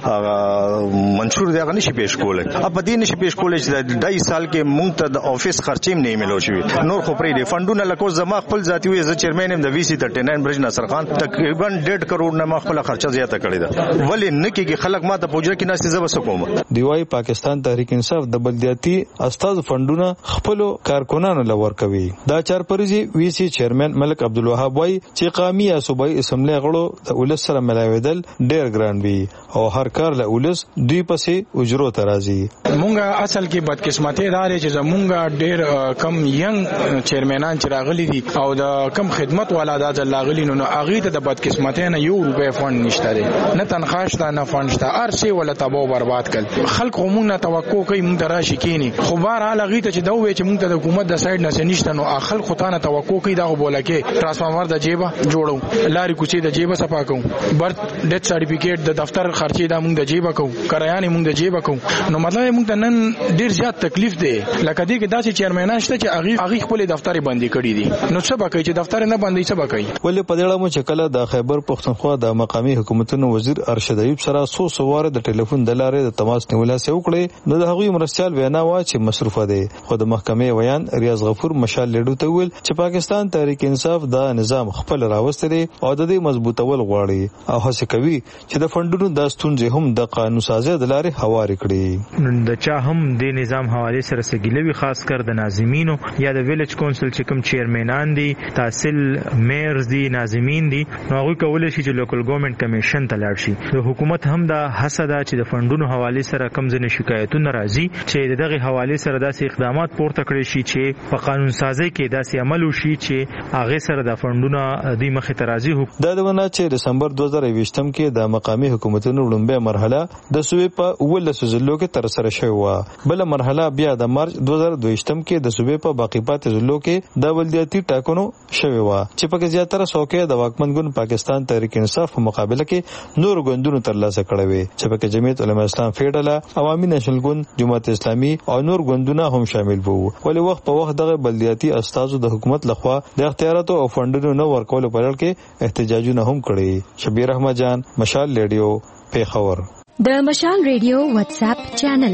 کوم منشور دی هغه نشي پیش کولای. اپ دې نشي پیش کولای چې د دای سال کې مونږ ته د افیس خرچې نه ملو شوی. نور خو پرې دي فندونه لکه زما خپل ذاتی وي ز چیرمن ام د وی سی ترټی ناین برج ناصر خان تقریبا ډېر کروڑ نه ما خپل خرچه زیاته کړی ده. ولی نه کېږي خلک ما ته پوجا کې ناس زب سکوم. دیوای پاکستان تحریک انصاف د بلدیاتي استاد فندونه خپل کارکونانو لور کوي. دا چار پریزي وی سی چیرمن ملک عبدالوهاب وای چې قومي یا صوبایي اسمبلی غړو د ولس سره ملاویدل ډېر ګران وي او هر کار له ولس دوی پسې اجرو ترازي. مونږه اصل کې بدقسمتي دار چې زمونږه ډېر کم ینګ چیرمنان چې راغلي دي او د کم خدمت والا د لاغلي نو هغه ته د بدقسمتي نه یو روپے فند نشته دي نه تنخواه شته نه فند شته ارسي ولا تبو برباد کړ. خلک مونږ توقع کوي مونږ دراشي کینی خو بهر حال هغه ته چې دا وې چې مونږ ته د حکومت د سایډ نه نشته نو خلک خو ته توقع کوي دا بوله کې ترانسفارمر د جیبه جوړو لاري کوچې د جیبه صفا کوم برث ډیث سرټیفیکیټ د دفتر خرچې دا مونږ د جیبه کوم کرایانه مونږ د جیبه کوم. نو مطلب مونږ ته نن ډیر زیات تکلیف دی لکه دې کې داسې چیرمنان شته چې هغه هغه خپل دفتر بندي کړی دي. نو څه به کوي چې دفتر نه بندي څه به کوي. ولې په دې اړه مو چې کله د خیبر پختونخوا د مقامی حکومتونو وزیر ارشد ایوب سره سو سوار د ټلیفون د لارې د تماس نیولای سي وکړي نو د هغوی مرستيال وینا وا چې مصرفه دي. خو د محکمې ویان ریاض غفور مشال لیډو ته ویل چې پاکستان تحریک انصاف دا نظام خپل راوستي او د دې مضبوطول غواړي او هڅه کوي چې د فندونو د ستونزې هم د قانون سازي د لارې هواري کړي. د چا هم د نظام حواله سره سګلوي خاص کر د ناظمینو یا د ویلج کونسل چې کوم چیرمنان دي تحصیل میرز دي ناظمین دي نو هغه کولای شي چې لوکل ګورنمنت کمیشن ته لاړ شي. د حکومت هم دا حسد چې د فندونو حواله سره کم ځنه شکایتونه راځي چې دغه حواله سره داسې اقدامات پورته کړی شي چې په قانون سازي کې داسې عمل وشي چې هغه سره د فندونو د مخې ته راځي. دا دونه چې دسمبر دوه هزار یوویشتم کې د مقامی حکومتونو لومړی مرحله د صوبې په اولس ضلعو کې تر سره شوې و. بل مرحله بیا د مارچ دوه هزار دویشتم کې د صوبې په باقی پاتې ضلعو کې د ولدیاتي ټاکنو شوې و چې په کې زیاتره څوکۍ د واکمن ګوند پاکستان تحریک انصاف په مقابله کې نور ګوندونو ترلاسه کړې وې چې په کې جمعیت علماء اسلام فیډرال عوامي نېشنل ګوند جماعت اسلامي او نور ګوندونه هم شامل وو. ولې وخت په وخت دغه بلدیاتي استازو د حکومت لخوا د اختیاراتو او فندونو نه ورکول په اړه کې احتجاجونه هم کړي. شبیر احمد جان مشال ریډیو پیښور. د مشال ریډیو واتس اپ چینل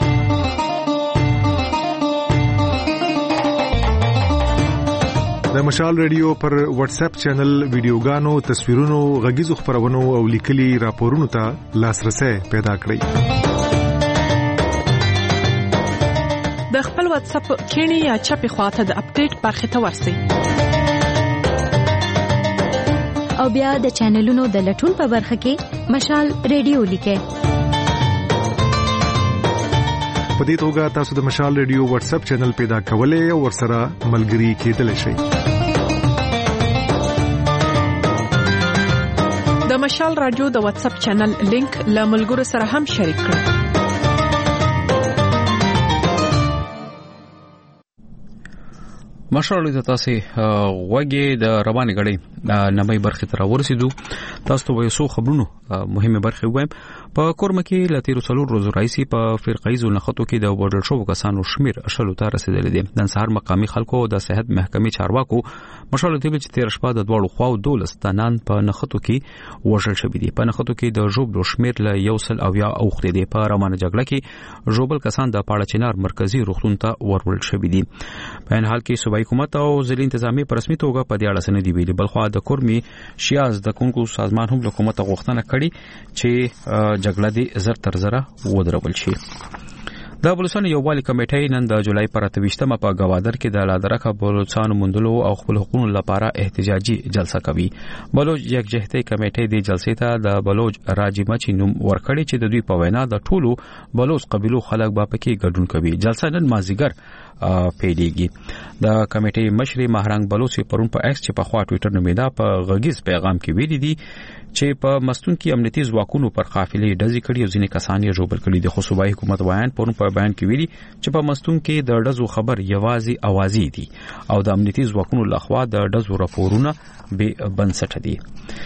د مشال ریډیو پر واتس اپ چینل ویډیوګانو تصویرونو غږیزو خبرونو او لیکلي راپورونو ته لاسرسي پیدا کړئ. د خپل واتس اپ کینی یا چپی خواته د اپډیټ برخه ته ورسئ او بیا د چینلونو د لټون په برخه کې مشال ریډیو لیکه. په دې توګه تاسو د مشال ریډیو واتس اپ چینل پیدا کولای او ورسره ملګري کېدلی شئ. د مشال رادیو د واتس اپ چینل لینک له ملګرو سره هم شریک کړئ. مشال د تاسو وګي د روانې غړي نمای برخه تر ورسېدو. تاسو ته یو څو خبرونه مهمه برخه وایم. په کورم کې لتیرو څلور روز رئیسي په فرقایزو نخټو کې د وډل شو کسانو شمیر شلو ته رسیدلی دی. نن سهار مقامي خلکو د صحت محکمې چارواکو مشال ته چې تیر شپه د دوړو خواو دولس تنان په نخټو کې وژل شوی دی. په نخټو کې د جوبلو شمیر له یو سل او یا اوخته دی. په روانه جګړه کې جوبل کسان د پاړه چنار مرکزی روغتون ته ورول شوی دی. په ان حال کې صوبایي حکومت او ځلې انتظامی په رسمي توګه په دې اړه سند دی ویلي. بلخوا د کورمي شیاز د کونکو سازمان هم حکومت غوښتنه کړې چې جګړه دې زر تر زره ودرول شي. د بلوچستان یووالي کمیټې نن د جولای پر اتویشتمه په گوادر کې د لادرکه بلوچستان مندلو او خپل حقوقو لپاره احتجاجي جلسه کوي. بلوچ یکجهتي کمیټې د جلسې ته د بلوچ راجی مچ نوم ورکړي چې د دوی په وینا د ټولو بلوچ قبيلو خلک به پکې ګډون کوي. جلسه نن مازیګر پیډيږي. د کمیټې مشر مهرنګ بلوچ پرون په ایکس چې په خوا ټوئیټر نومیدا په غږیز پیغام کې ویلي دي چې په مستون کې امنیتي ځواکونو پر قافلې ډزې کړي او ځینې کسان یې جوړ کړي دي. خو صوبایي حکومت وایي پرون په بیان کې ویلي چې په مستون کې د ډزو خبر یوازې اوازې دي او د امنیتي ځواکونو لخوا د ډزو راپورونه به بنسټ دي.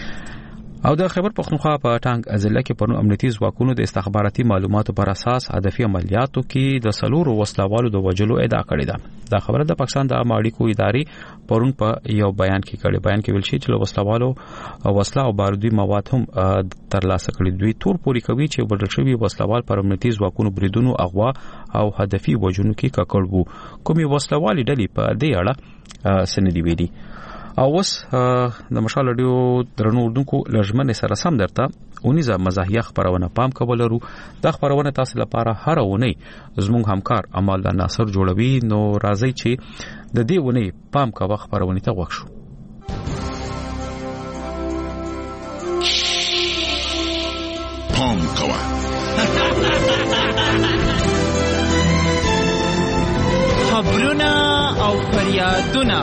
او د خبر پښتونخوا په ټانګ ضلع کې پرون امنیتي ځواکونو د استخباراتي معلوماتو پر اساس هدفي عملیاتو کې د سلورو وسلوالو د وجلو ادعا کړې ده. دا خبره د پاکستان د اماړیکو ادارې پرون په یو بیان کې کړي. بیان کې ویل شي چې وسلوالو وسله او بارودي مواد هم ترلاسه کړي. دوی تور پوري کوي چې بدل شوی وسلوال پر امنیتي ځواکونو بریدونو اغوا او هدفي وجونو کې ککړ وو. کومي وسلوالي ډلې په دې اړه سندې ویلي. او اوس د مشال رادیو درنو اردوونکو لژمن سره سم درته اونیزه مزاحیه خبرونه پام کولرو. د خبرونه تاسو لپاره هر اونۍ زموږ همکار امال ناصر جوړوي. نو راځي چې د دې اونۍ پام کا خبرونه ته وښو. پام کوا خبرونه او فریادونه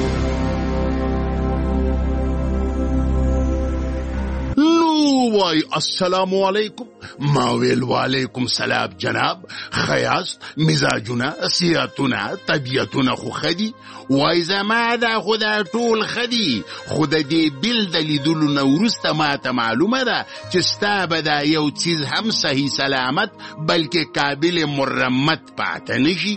وای السلام علیکم. ما ویل وعلیکم سلام جناب. خیاست مزاجونه سیاتونه طبیعتونه خو خدي. وای زما دا خدا ټول خدي. خود دې بل د لیدلو نو ورسته ماته معلومه ده چې ستا به دا یو چیز هم صحیح سلامت بلکې قابل مرمت پاتې نشي.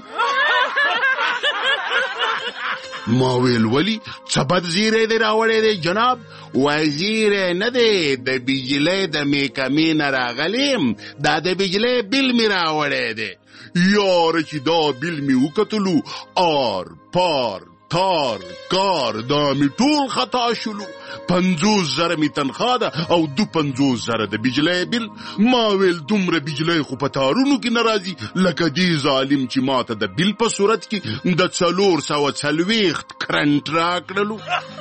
ما ویل ولی څبد زیره دی راوړی دی جناب. وزیره نه دی د بجلی د میکمې نه راغلیم. دا د بجلی بل می راوړی دی. یاره چې دا بل می وکتلو آر پار تار کار دا می ټول خطا شلو. پنځوس زره می تنخوا ده او دو پنځوس زره د بجلی بل. ما ویل دومره بجلی خو په تارونو کې ناراضي لکه دی ظالم چې ماته د بل په صورت کې د څلور سوه څلوېښت کرنټ راکړلو.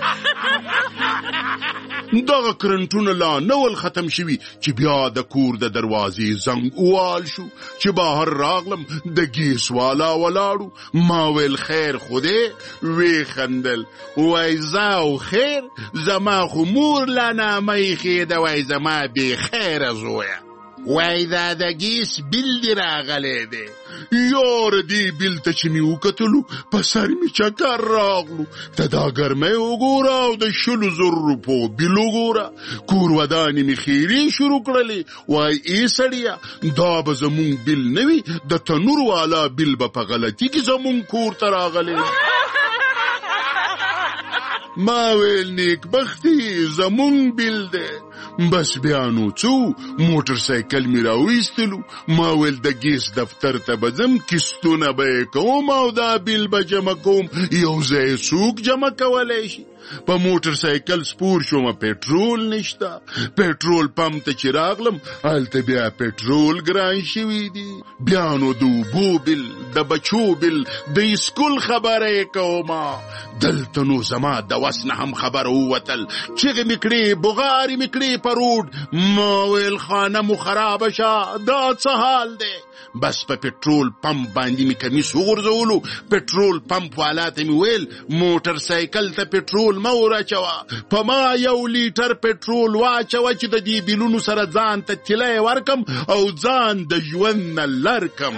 دغه کرنټونه لا نه ول ختم شوي چې بیا د کور د دروازې زنګ ووال شو چې بهر راغلم د ګیس والا ولاړو. ما ویل خیر خوده وی خندل. وای زاو خیر زما خو مور لا نامه خیده. وای زما بی خیر زویا. وای دا د ګیس بل دی راغلی دی. یار دی بل ته چې می وکتلو په سر می چکر راغلو. ته دا ګرمۍ وګوره او د شلو زر روپو بل وګوره. کور ودانې می خیرې شروع کړلې. وای ای سړیه دا به زمونږ بل نه وي د تنور والا بل به په غلطي کې زمونږ کور ته راغلی. ما ویل نیک بختی زمونږ بل دی. بس بیا نو څو موټر سایکل مې راویستلو. ما ویل د ګیس دفتر ته به ځم کیستونه به یې کوم او دا بیل به جمع کوم. یو ځای څوک جمع کولی شي؟ په موټر سایکل سپور شوم، پټرول نشته. پټرول پمپ ته چې راغلم هلته بیا پټرول ګران شوي دي. بیا نو د اوبو بل، د بچو بل، د اسکول خبره یې کومه. دلته نو زما د وس نه هم خبره ووتل. چغې مې کړې، بغارې مې کړې په روډ. ما ویل خانه مو خرابه شه، دا څه حال دی؟ بس په پټرول پمپ باندې مې کمیس وغورځولو. پټرول پمپ والا ته مې ویل موټر سایکل ته پټرول مه وراچوه، په ما یو لیټر پټرول واچوه چې د دې بیلونو سره ځان ته تیلی ورکم او ځان د ژوند نه لر کم.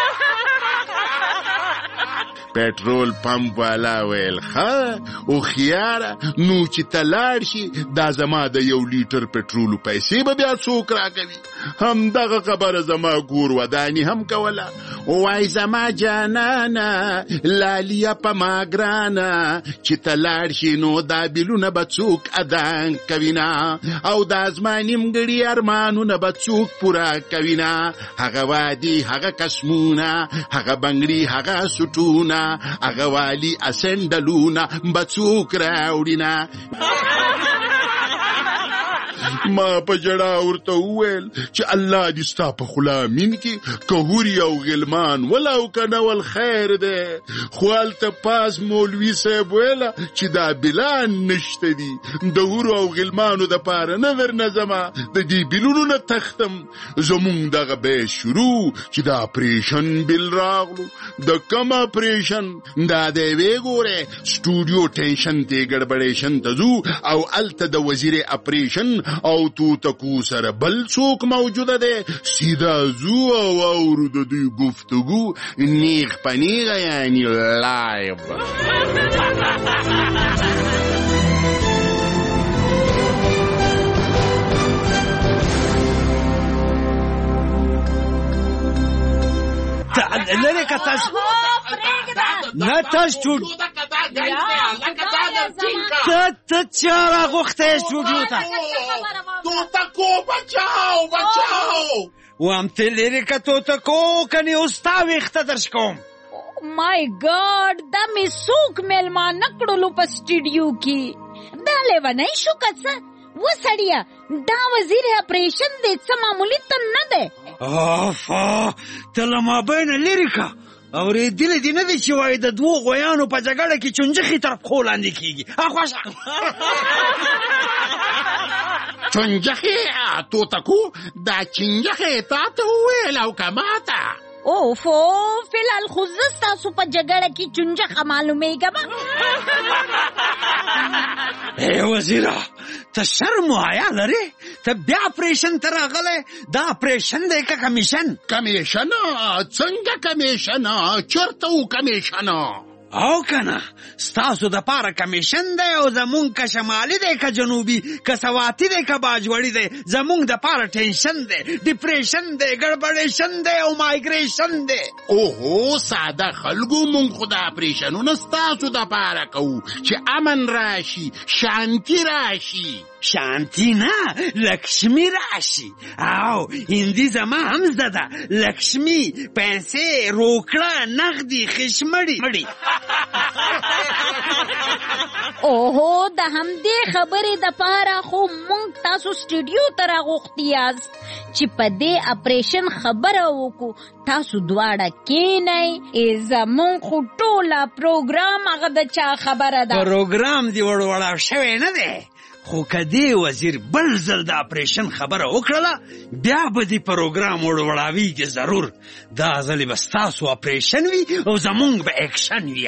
پټرول پمپ والا ویل ښه هوښیاره، نو چې ته لاړ شي دا زما د یو لیټر پټرولو پیسې به بیا څوک راکوي؟ همدغه خبره زما کور وداني هم کوله. وای زما جانانه لالیه په ما ګرانه، چې ته لاړ شي نو دا بیلونه به څوک ادان کوینه، او دا زما نیمګړي ارمانونه به څوک پوره کوینه. هغه وادي، هغه قسمونه، هغه بنګړي، هغه سټونه، هغه والی اسنډلونه به څوک راوړینه. ما په جړا ورته وویل چې الله دې ستا په خوله امین کړي، که هوري او غلمان ولو که نه ول خیر دی. خو هلته پاس مولوي صاحب ویله چې دا بلان نشته دي، د هورو او غلمانو دپاره نه درنه ځمه، د دې بلونو نه تختم. زمونږ دغه بیه شروع چې د اپریشن بل راغلو. د کم اپریشن؟ دا دی ویې ګورئ سټوډیو ټینشن ته ګډبډیشن ته ځو او هلته د وزیر اپریشن او تو تکو سره بل څوک موجوده دی. سیده ځو او اورو د دوی گفتگو نیغ په نیغه، یعنی لایو. لرې که تاسو نه تاسو ته ته چا راغوښتی سټوډیو ته؟ توتکو بچاو بچاو وام ته لرې که توتکو کنې اوس تا ویښته درش کوم. مای ګاډ دا مې څوک میلمانه کړلو په سټوډیو کې؟ دا لیونی شو که څه؟ و سړیه دا وزیر اپریشن دی، څه معمولي تن نه دی. آفا ته له مابینه لرې که. اورېدلې دې نه دی چې وایي د دوو غویانو په جګړه کې چونجخې تر پښو لاندې کېږي. اخواشه چونجخې توتکو، دا چنجخې تا ته وویل او که ما ته؟ اوفو فلحال خو زه ستاسو په جګړه کې چونجخه معلومېږم. ای وزیره ته شرم و حیا لرې؟ ته بیا اپریشن ته راغلی؟ دا اپریشن دی که کمیشن؟ کمیشن؟ څنګه کمیشن؟ چېرته و کمیشن؟ او کنه ستاسو د پاره کمیشن دی او زمونږ که شمالي دی که جنوبي، که سواتي دی که باجوړي دی، زمونږ د پاره ټینشن دی، ډپریشن دی، ګړبړیشن دی او مایګریشن دی. اوهو ساده خلکو مونږ خو د اپریشنونه ستاسو د پاره کوو چې امن راشي، شانتي راشي. شانتی نه لکشمی راشي. او هندي زما هم زده ده، لکشمی پیسې روکړه نغدي خشمړي. اوهو د همدې خبرې دپاره خو مونږ تاسو سټوډیو ته راغوښتي یاست چې په دې اپریشن خبره وکړو. تاسو دواړه کینئ، زمونږ خو ټوله پروګرام هغه د چا خبره ده؟ پروګرام دې وړوړاو شوی نه دی، خو که دې وزیر بل ځل د اپریشن خبره وکړله بیا به دې پروګرام وړوړاویږي ضرور. دا ځلې به ستاسو اپریشن وي او زمونږ به اکشن وي.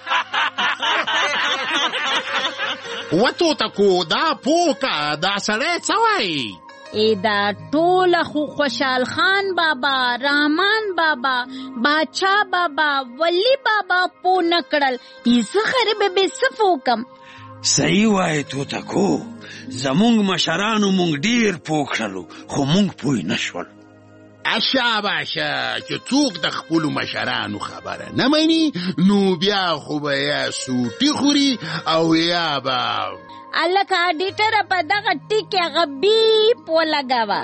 و توتکو دا پوکه دا سړی څه وایي؟ ای دا ټوله خو خوشحال خان بابا، رحمان بابا، باچا بابا، ولی بابا پو نه کړل. ای زه خربې به څه وکم؟ صحیح وایې توتکو، زمونږ مشرانو مونږ ډېر پوه کړلو خو مونږ پوه نه شول. شاباشه چې څوک د خپلو مشرانو خبره نه مني نو بیا خو به یا سوټي خوري او یا به الکه اډیټر په دغه ټیکې هغه بیپ ولګوه.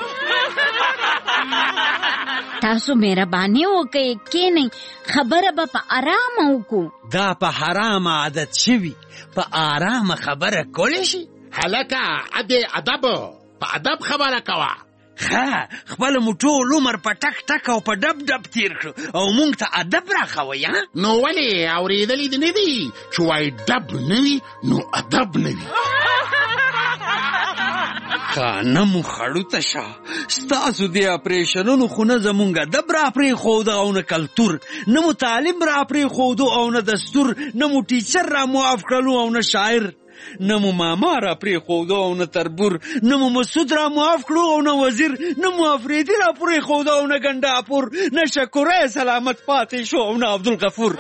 تاسو مهرباني وکئ کښېنئ، خبره به په ارامه وکړو. دا په حرام عادت شوي، په ارامه خبره کولی شي. هلکه ادې ادب په ادب خبره کوه. ښه خپله مو ټول عمر په ټک ټک او په ډب ډب تیر کړو او موږ ته ادب راښوئ. نو ولې اورېدلي دې نه دي چې وایي ډب نه وي نو ادب نه وي. ښه نه مو خړو ته شه، ستاسو دې اپریشنونو خو نه زمونږ ادب را پرېښوده او نه کلتور، نه مو تعلیم را پرېښودو او نه دستور، نه مو ټیچر را معاف کړلو او نه شاعر، نه مو ماما را پرېښودو او نه تربور، نه مو مسعود را معاف کړو او نه وزیر، نه مو افریدي را پرېښودو او نه ګنډاپور، نه شکوری سلامت پاتې شو او نه عبدالغفور.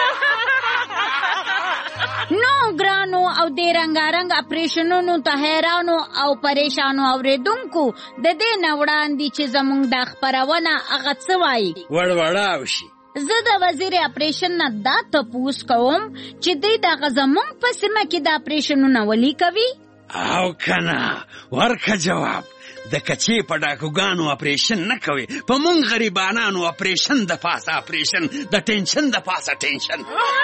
نو ګرانو او دې رنګارنګ اپریشنونو ته حیرانو او پریشانو اوریدونکو د دې نه وړاندې چې زموږ دا خپرونه هغه څه وایي وړوړاو شي. زه د وزیر اپریشن نه دا تپوس کوم چې دوی دغه زموږ په سیمه کې د اپریشنونه ولي کوي. او کنه ورکه جواب. د کچې په ډاکوګانو اپریشن نه کوي، په مونږ غریبانانو اپریشن د پاسه اپریشن، د ټینشن د پاسه ټینشن.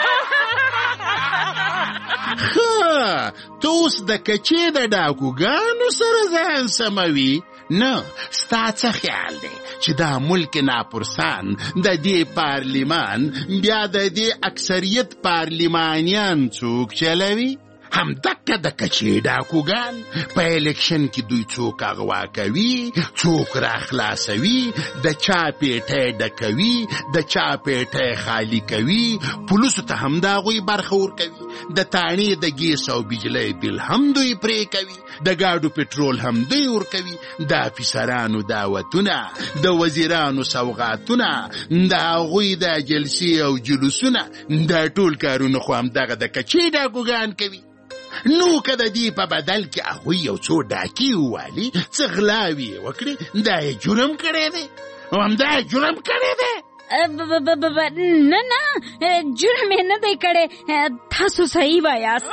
ښه ته اوس د کچې د ډاکوګانو سره ځان سموي؟ نه، ستا څه خیال دی چې دا ملک ناپرسان د دې پارلیمان بیا د دې اکثریت پارلیمانیان څوک چلوي؟ هم دکه د کچې ډاکوګان په الیکشن کې دوی څوک اغوا کوي، څوک را خلاصوي، د چا پیټی ډکوي، د چا پیټی خالی کوي، پولیسو ته هم د هغوی برخه ورکوي، د تاڼې د ګیس او بجلۍ بل هم دوی پرې کوي، د ګاډو پټرول هم دوی ورکوي، د افیسرانو دعوتونه، د وزیرانو سوغاتونه، د هغوی د جلسې او جلوسونه، دا ټول کارونه خو همدغه د کچې ډاکوګان کوي. نو که د دې په بدل کې هغوی یو څو ډاکې ووالي، څه غلاوې یې وکړي، دا یې جرم کړی دی او همدا یې جرم کړی دی. نه نه جرم یې نه دی کړی، تاسو صحیح وایاست.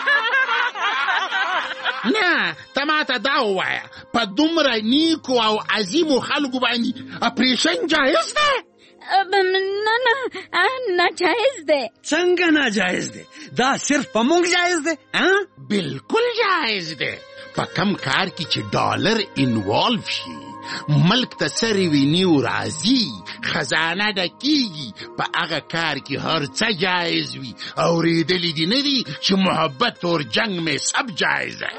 نه ته ماته دا ووایه په دومره نیکو او عظیمو خلکو باندې اپریشن جایز دی؟ نه نه ناجایز دی. څنګه ناجایز دی؟ دا صرف په موږ جایز دی؟ بالکل جایز دی. په کم کار کې چې ډالر انوالو شي، ملک ته څه ریوینیو راځي، خزانه ډکېږي، په هغه کار کې هر څه جایز وي. اورېدلي دي نه دي چې محبت اور جنگ میں سب جایز ہے.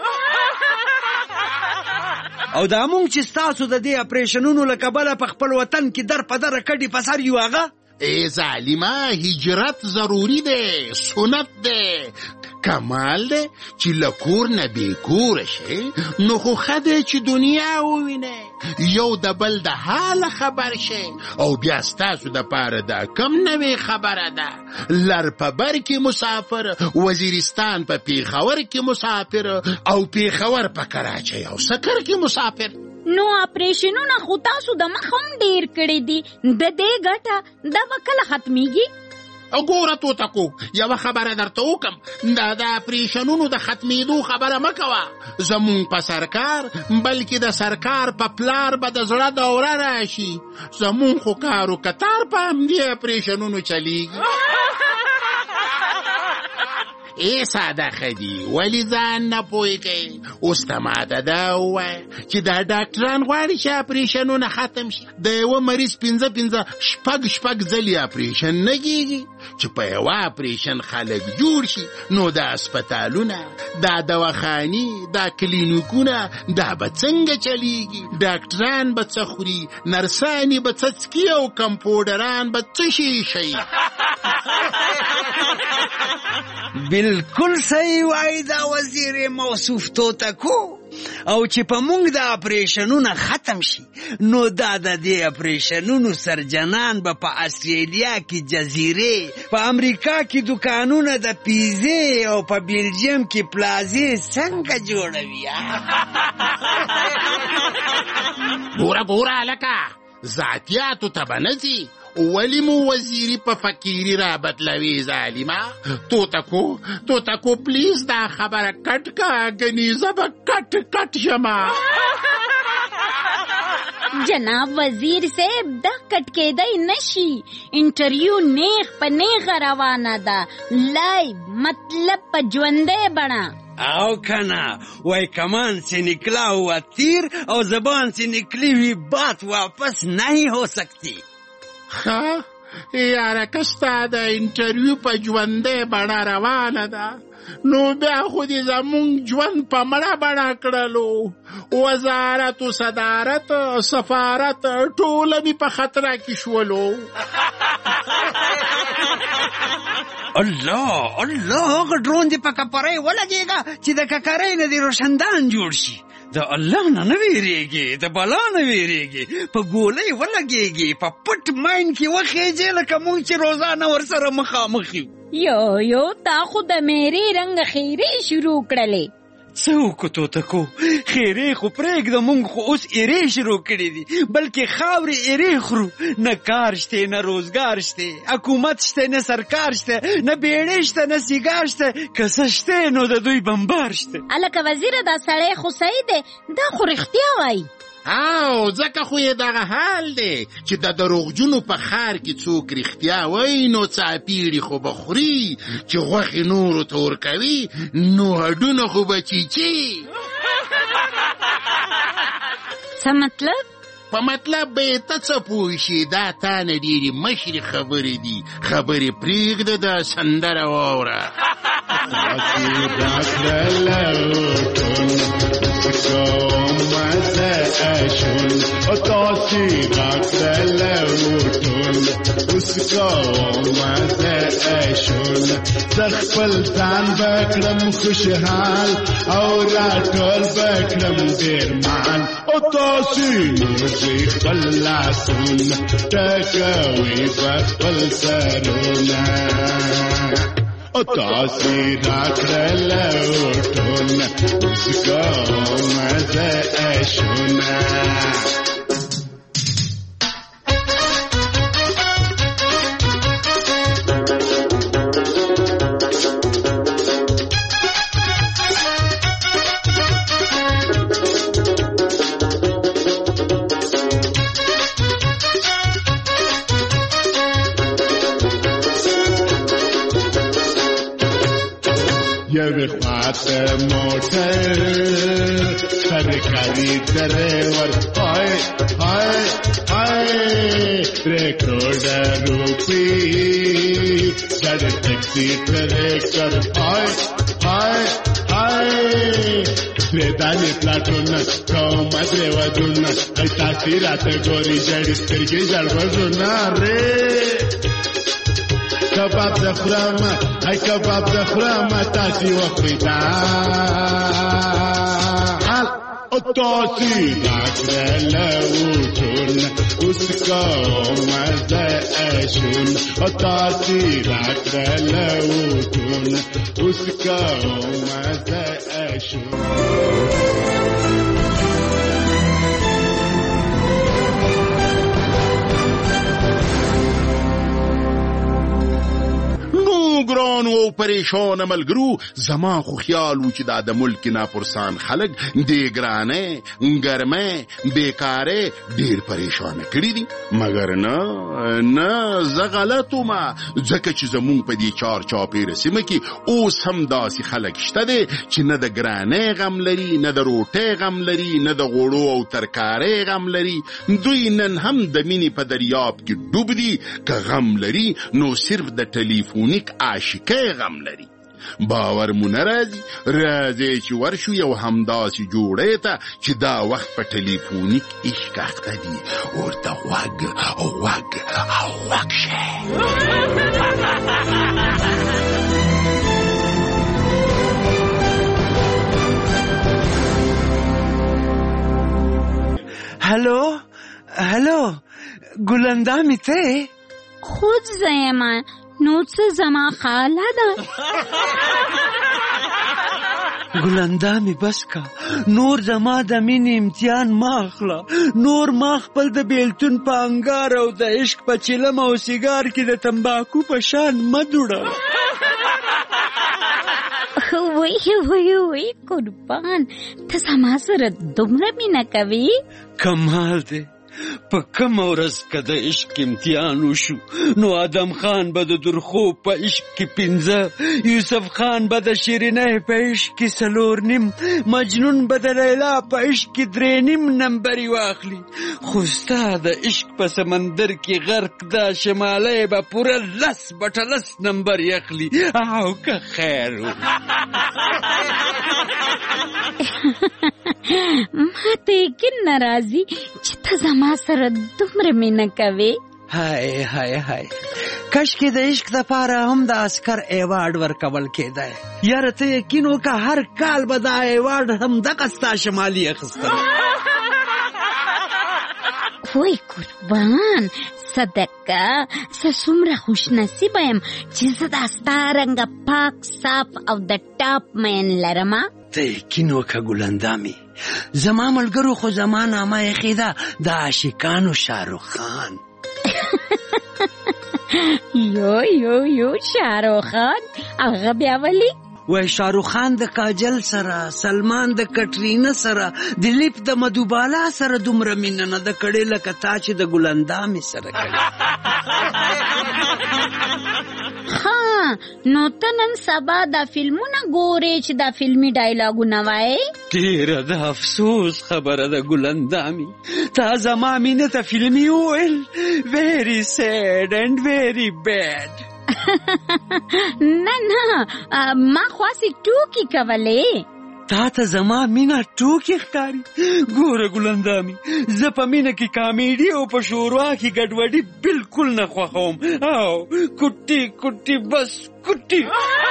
او دا مونږ چې ستاسو د دې اپریشنونو له کبله په خپل وطن کې در په در کډې په سر یو هغه ای ظالمه هجرت ضروری دی، سنت دی، کمال دی چې له کور نه بې کوره شي. نو خو ښه دی چې دنیا ووینئ، یو د بل د حاله خبر شي. او بیا ستاسو دپاره دا کم نوې خبره ده، لر په بر کې مسافر، وزیرستان په پیښور کې مسافر، او پیښور په کراچۍ او سکر کې مسافر. نو اپریشنونه خو تاسو د مخ هم ډیر کړي دي، د دې ګټه دا به کله ختمیږي؟ ګوره توتکو یوه خبره درته وکم، دا د اپریشنونو د ختمېدو خبره مه کوه. زمونږ په سرکار بلکې د سرکار په پلار به د زړه دوره راشي. زمونږ خو کار و کتار په همدې اپریشنونو چلیږي. ای ساده خدي ولی ځان نه پوهېږئ؟ اوس ته ماته دا ووایه چې دا ډاکټران غواړي چې اپریشنونه ختم شي. د یوه مریض پنځه پنځه شپږ شپږ ځلې اپریشن نه کېږي چې په یوه اپریشن خلک جوړ شي. نو دا اسپتالونه، دا دواخانې، دا کلینیکونه دا به څنګه چلیږي؟ ډاکټران به څه خوري، نرسانې به څه څکي او کمپوډران به څه شي شي. بالکل صحیح وای دا وزیر موصوف توتکو. او چې په موږ د اپریشنونه ختم شي، نو دا د دې اپریشنونو سرجنان به په استرالیا کې جزیرې، په امریکا کې دکانونه د پیزې او په بلجیم کې پلازې څنګه جوړوي. ګوره ګوره هلکه ذاتیاتو ته به نه ځي، ولی مو وزیری په فقیری را بدلوي ظالمه؟ توتکو توتکو پلیز دا خبره کټ کا ګنې زه به کټ کټ شمه. جناب وزیر صاحب دا کټ کېدی نشي. انټرویو نیغ په نیغه روانه ده، لایو مطلب په ژوندۍ بڼه. او کنا وای کمان سے نکلا ہوا تیر اور زبان سے نکلی ہوئی بات واپس نہیں ہو سکتی. ها یاره کستا د انټرویو په ژوندۍ بڼه روانه ده، نو بیا خو دې زمونږ ژوند په مړه بڼه کړلو. وزارت و صدارت سفارت ټوله مې په خطره کې شولو. الله الله هغه ډرون دې په کپرۍ ولګېږه چې د ککرۍ نه دې روشندان جوړ شي. د الله نه نه ویریږي، د بلا نه ویریږي، په ګولۍ ولګېږي، په پټ ماین کې وخېجې لکه موږ چې روزانه ورسره مخامخ یو. یو یو تا خو د میرې رنګ خیرې شروع کړلې. څه وکړو توتکو، خیرې خو پرېږده، موږ خو اوس ایرې شروع کړي دي، بلکې خاورې ایرې خورو. نه کار شته، نه روزګار شته، حکومت شته، نه سرکار شته، نه بیړۍ شته، نه سیګار شته، که څه شته نو د دوی بمبار شته. هلکه وزیره دا سړی خو صحیح دی، دا خو رښتیا وایي. او ځکه خو یې دغه حال دی چې د دروغجنو په ښار کې څوک رښتیا وایي نو څاپیړي خو به خوري، چې غوښې نورو ته ورکوي نو هډونه خو به چیچي. څه مطلب؟ په مطلب به یې ته څه پوه شي، دا تا نه ډېرې مشرې خبرې دي. خبرې پرېږده، د سندره واوره. اشون او تاسی رکل وطن اسکا مزه اشون تخپل ځان بکړم خوشحال او راټول بکړم ډېر مان. او تاسی نوځي خپل لاسونه ټکوي بخپل سرونه. او تاسی راکړل وطن اسکا مزه اشونه. یوی خواهد موتر سرکاری ڈرائیور ہائے ہائے ہائے ایک کروڑ روپی چڑھ ٹیکسی ٹریکٹر ہائے ہائے ہائے ریدانی پلاټون کومه درې ودونه ای تاسې راته ګوري جړې سترګې جړبړونه رې کباب د خورم ای کباب د خورم تاسې وخورئ دا او تاسې راکړله وټونه اوس کومه زه اشون او تاسې راکړله وټونه اوس کومه زه اشون. ګرانو او پریشان ملګرو، زما خو خیال و چې دا د ملک ناپرسان خلک دې ګرانۍ ګرمۍ بیکارۍ ډېر پریشانه کړي دي، مګر نه نه زه غلط وم، ځکه چې زمونږ په دې چار چاپېره سیمه کې اوس هم داسې خلک شته دی چې نه د ګرانۍ غم لري، نه د روټۍ غم لري، نه د غوړو او ترکارۍ غم لري. دوی نن هم د مینې په دریاب کې ډوب دي، که غم لري نو صرف د ټلیفونیک عاشقۍ غم لري. باور مو نه راځي، راځئ چې ورشو یو همداسې جوړۍ ته چې دا وخت په ټلیفونیک عشق اخته دي، ورته غوږ او غوږ او غوږ شئ. هلو هلو ګلندامې ته خود زیمان نو څه زما خاله ده. ګلندامي بس کا، نور زما د مینې امتحان ما اخله، نور ما خپل د بیلتون په انګار او د عشق په چلم او سیګار کې د تمباکو په شان مه دوړه. وای وای وای قربان، ته زما سره دومره مینه کوې؟ کمال دی. په کم ورځ که د عشق امتحان وشو نو آدم خان به د درخو په عشق کې پنځه، یوسف خان به د شیرینۍ په عشق کې څلور نیم، مجنون به د لیلا په عشق کې درې نیم نمبرې واخلي. خو ستا د عشق په سمندر کې غرق دا شمالی به پوره لس بټه لس نمبر اخلي. او که خیر و. ما ته یقین نه راځي چې ته زما سره دومره مینه کوې. های های های کشکې د عشق دپاره هم د اسکر ایوارډ ورکول کېدی. یاره ته یقین وکړه هر کال به دا ایوارډ هم دغه ستا شمالي اخیستل. وای قربان صدقه، زه څومره خوش نصیبه یم چې زه دا ستا رنګه پاک صاف او د ټاپ مین لرمه. ته یقین وکړه ګلندامي، زما ملګرو خو زما نامه ایښې ده د عاشقانو شاهرخ خان. یو یو یو شاهرخ خان، هغه بیا ولې؟ وای شاهرخ خان د کاجل سره، سلمان د کټرینا سره، دلیپ د مدوبالا سره دومره مینه نه ده کړې لکه تا چې د ګلندامي سره کړې. ها نو ته نن سبا دا فلمونه ګورې چې دا فلمي ډایلاګونه وایې؟ ډېره د افسوس خبره ده ګلندامي، تا زما مینه ته فلمي وویل. ویری سیډ اینډ ویری بیډ. نه نه ما خواسي ټوکی کولې. تا ته زما مینه ټوکی ښکاري؟ ګوره ګلندامي، زه په مینه کې کامیډي او په شوروا کې ګډوډي بالکل نه خوښوم. او کټي کټي بس کټي.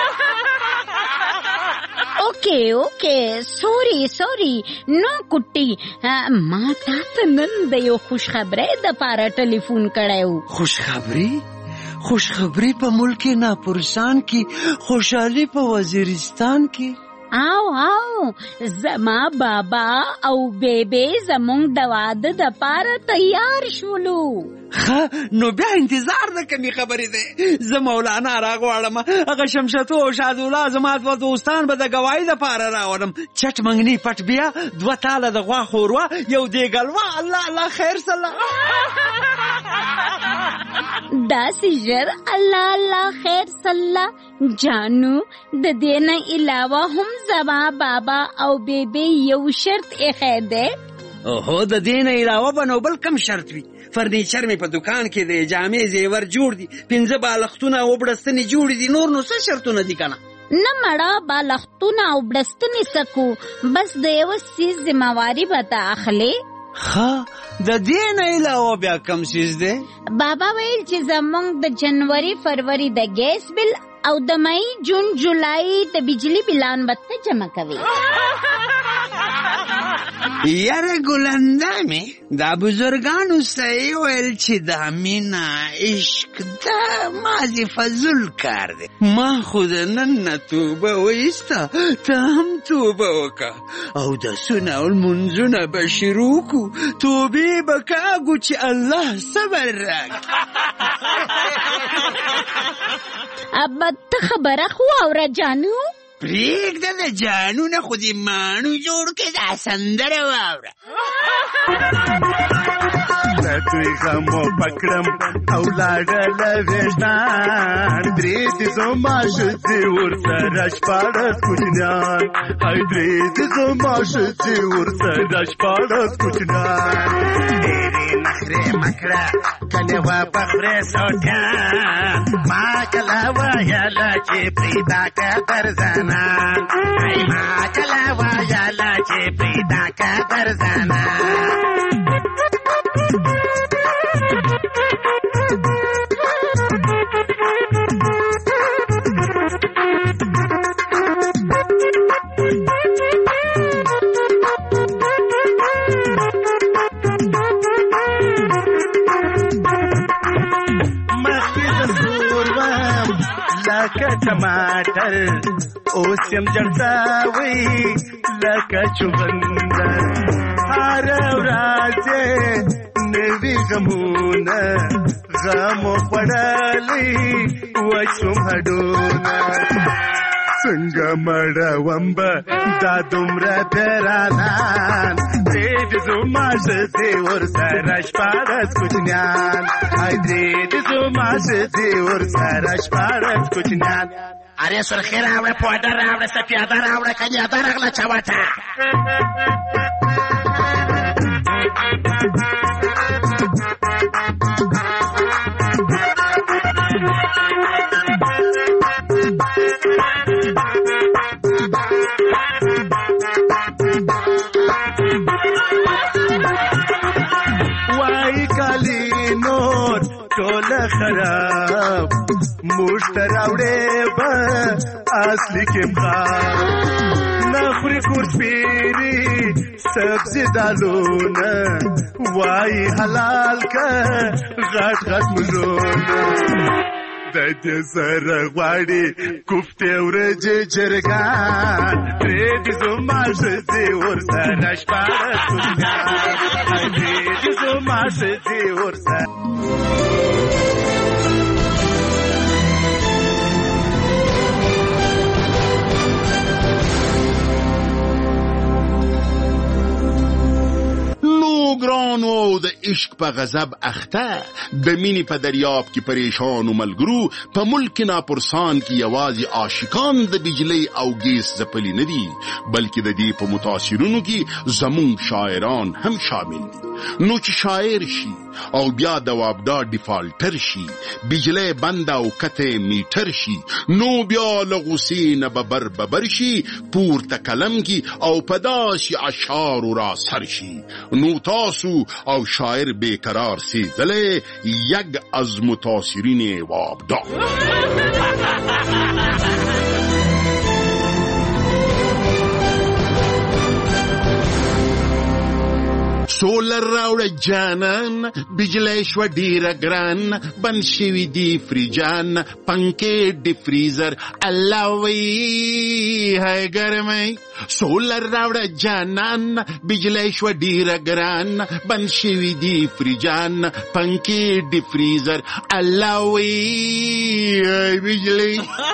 اوکے اوکے سوری سوری نو کټي، ما تا ته نن د یو خوشخبرۍ دپاره ټلیفون کړی و. خوشخبري؟ خوشخبری په ملک ناپرسان کی، خوشحالی په وزیرستان کی. او او زما بابا او بیبی زمونږ د واده دپاره تیار شولو. ښه نو بیا انتظار د کمې خبرې دی. زه مولانا راغواړم، هغه شمشتو او شاهدالله زما دوه دوستان به د ګواهۍ دپاره راوړم. چټ منګني پټ بیا، دوه تاله د غوا ښوروا، یو دیګلوا. الله الله خیر سله. داسې ژر الله الله خیر سله جانو. د دې نه علاوه هم زما بابا او بیبي یو شرط ایښی دی. اوهو د دې نه علاوه به نو بل کم شرط وي؟ فرنیچر مې په دکان کې دی، جامې زیور جوړ دي، پنځه بالښتونه او بړستنې جوړې دي، نور نو څه شرطونه دي که نه؟ نه مړه بالښتونه او بړستنې سکو، بس د یوه څیز ذمهواري به ته اخلې. ښه د دې نه علاوه بیا کم څیز دی؟ بابا ویل چې زمونږ د جنوري فروری د ګیس بل او د مئی جون جولای د بجلی بلان به ته جمع کوي. یاره ګلندامي، دا بزرګانو صحیح ویل چې دا مینه عشق دا ماضي فضول کار دی. ما خو د نن نه توبه وایسته، ته هم توبه وکړه او دسونه او لمونځونه به شروع کړو. توبې به کاږو چې الله صبر راکړي. ابا ته خبره خو اوره جانو. پریږده د جانو نه خو دې ماڼو جوړ کړې دا سندره واوره. دوی غمو پکړم او لاړله ویښتان، درې دې زما ښځې ورسره شپاړس کوچنیان. هی درې دې زما ښځې ورسره شپاړس کوچنیان. ډېرې نخرې مه کړه کلې وه په خورې سوټیان، ما کله ویله چې پیدا که در زنان. ای ما کله ویله چې پیدا که در زنان. ټماټر اوس یم جړساوي لکه چغندر هر ورځ نوي غمونه غم خوړلې وشوم هډونه څنګه مړوم به دا دومره پیرانان دې دې زما شتې ورسره شپاړس کوچنیان ای دې دې زما شتې ورسره شپاړس کوچنیان اره سرخی راوړه پوډر راوړه سپیاده راوړه کنیاده راغله چوټه وای کالی نور ټول خراب مشتر راوړې به اصلي کې مخاب نخوري کورس پیری سبزی دالونه وای حلال که غټ غټ مزونه د دې سره غواړي کوفتې ورځې چرګان پرې دې زما ښځې ورسره شپاړس کوچنیان پرې دې زما ښځې ورسره ګرانو د عشق په غضب اخته د مینې په دریاب کې پریشان ملګرو په ملک ناپرسان کې یوازې عاشقان د بجلی او ګیس ځپلي نه دي بلکې د دې په متاثرونو کې زمونږ شاعران هم شامل دي نو چې شاعر شي او بیا دوابدار ډیفالټر شي بجلی بند او کته میټر شي نو بیا له غصې نه ببر ببر شي پورته قلم کې او په داسې اشعارو را سر شي نو تاسو او شاعر بیقرار سیزله یک از متاثرین وابدار سولر راوړه جانان بجلی شوه ډیره ګران بند شوي دي فریجان پنکې ډي فریزر الله وی هی ګرمۍ سولر راوړه جانان بجلی شوه ډیره ګران بند شوي دي فریجان پنکې ډي فریزر الله وی هی بجلی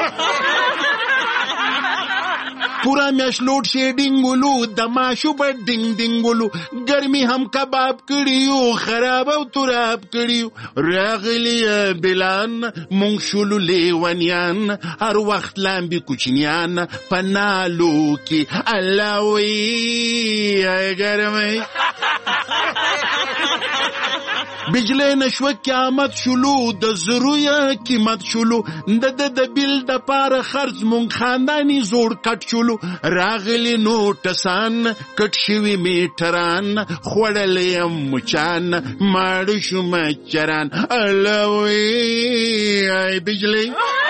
پورا میاش لوډ شیډینګ ولو د ماشو په ډینګ ډینګ ولو ګرمي هم کباب کړیو خراب او تراب کړیو راغلی بلان مونږ شولو لیوانیان هر وخت لامبي کوچنیان پنالو کې الله وی ګرمي بجلی نشوه قیامت شلو د زرویا قیمت شلو د د د بیل د پاره خرج مونږ خاندانی زوړ کټ شلو راغلی نو ټسان کټ شوي میټران خوړلی یم مچان ماړه شو مچران الله وی ای بجلی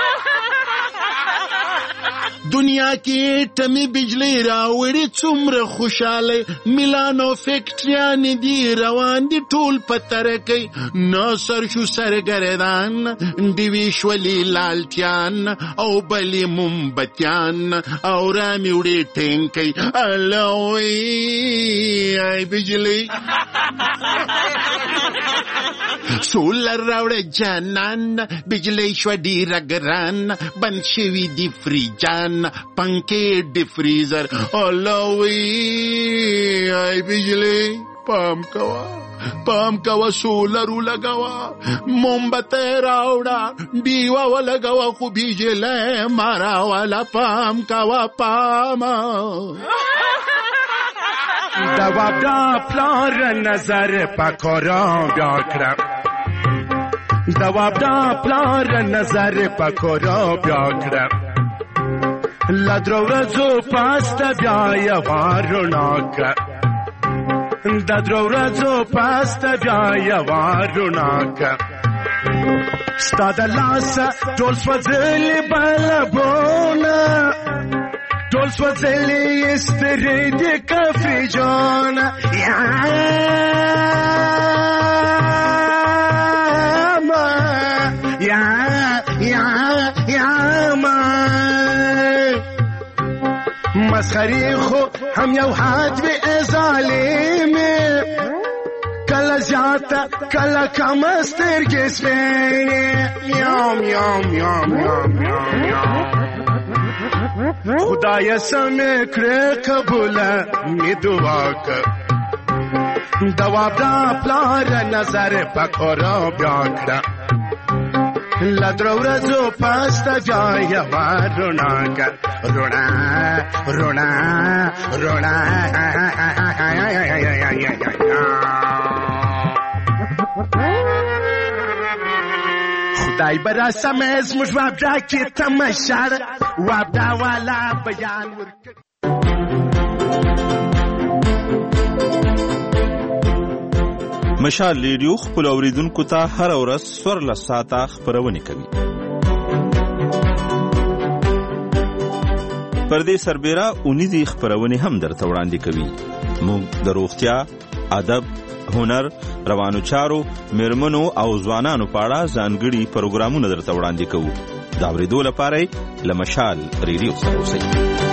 دنیا کې ټمې بجلی راوړي څومره خوشاله میلانو فیکټریانې دي روان دي ټول په ترکۍ ناصر شو سرګردان ډیوې شولې لالټیان او بلې مومبتیان او رامې وړې ټینکۍ الله وی ای بجلی سولر راوړه جانان بجلی شوه ډیره ګران بند شوي دي فریجان پنکې ډي فریزر الله وی ای بجلی پام کوا پام کوا سولرو لګوا مومبته راوړه دیوا ولګوا خو بجلی مارا والا پام کوا پام دوابدا پلار نظر پکارا بیا کړم دوابدا پلار نظر پکارا بیا کړم لدرو ورځو پاسته بیا یوه رڼا کړه ددرو ورځو پاسته بیا یوه رڼا کړه ستا د لاسه ټول سوځلي بلبونه ټول سوځلي سترې دي کفري جانه یا یا یا یا ما مسخري خو هم یو حد وی ظالمه کله زیاته کله کم سترګې سپینې یام یام یام یام یام یام خدای سمې کړې قبوله می دعا که دوا دا پلار نظر پکورا بیا کړه لدرو ورځو پسته بیا یوه روڼا که روڼا روڼا روڼا خدای برا سمه زموږ وابدا کې تمشر وابدا والا بیان ورکړ. مشال ریډیو خپل اوریدونکو ته هر ورځ څوارلس ساعته خپرونه کوي. پر دې سربېره اونیزې خپرونې هم درته وړاندې کوي. موږ د روغتیا، ادب، هنر، روانو چارو، میرمنو او ځوانانو په اړه ځانګړي پروګرامونه درته وړاندې کوو. د اورېدو لپاره له مشال ریډیو سره اوسئ.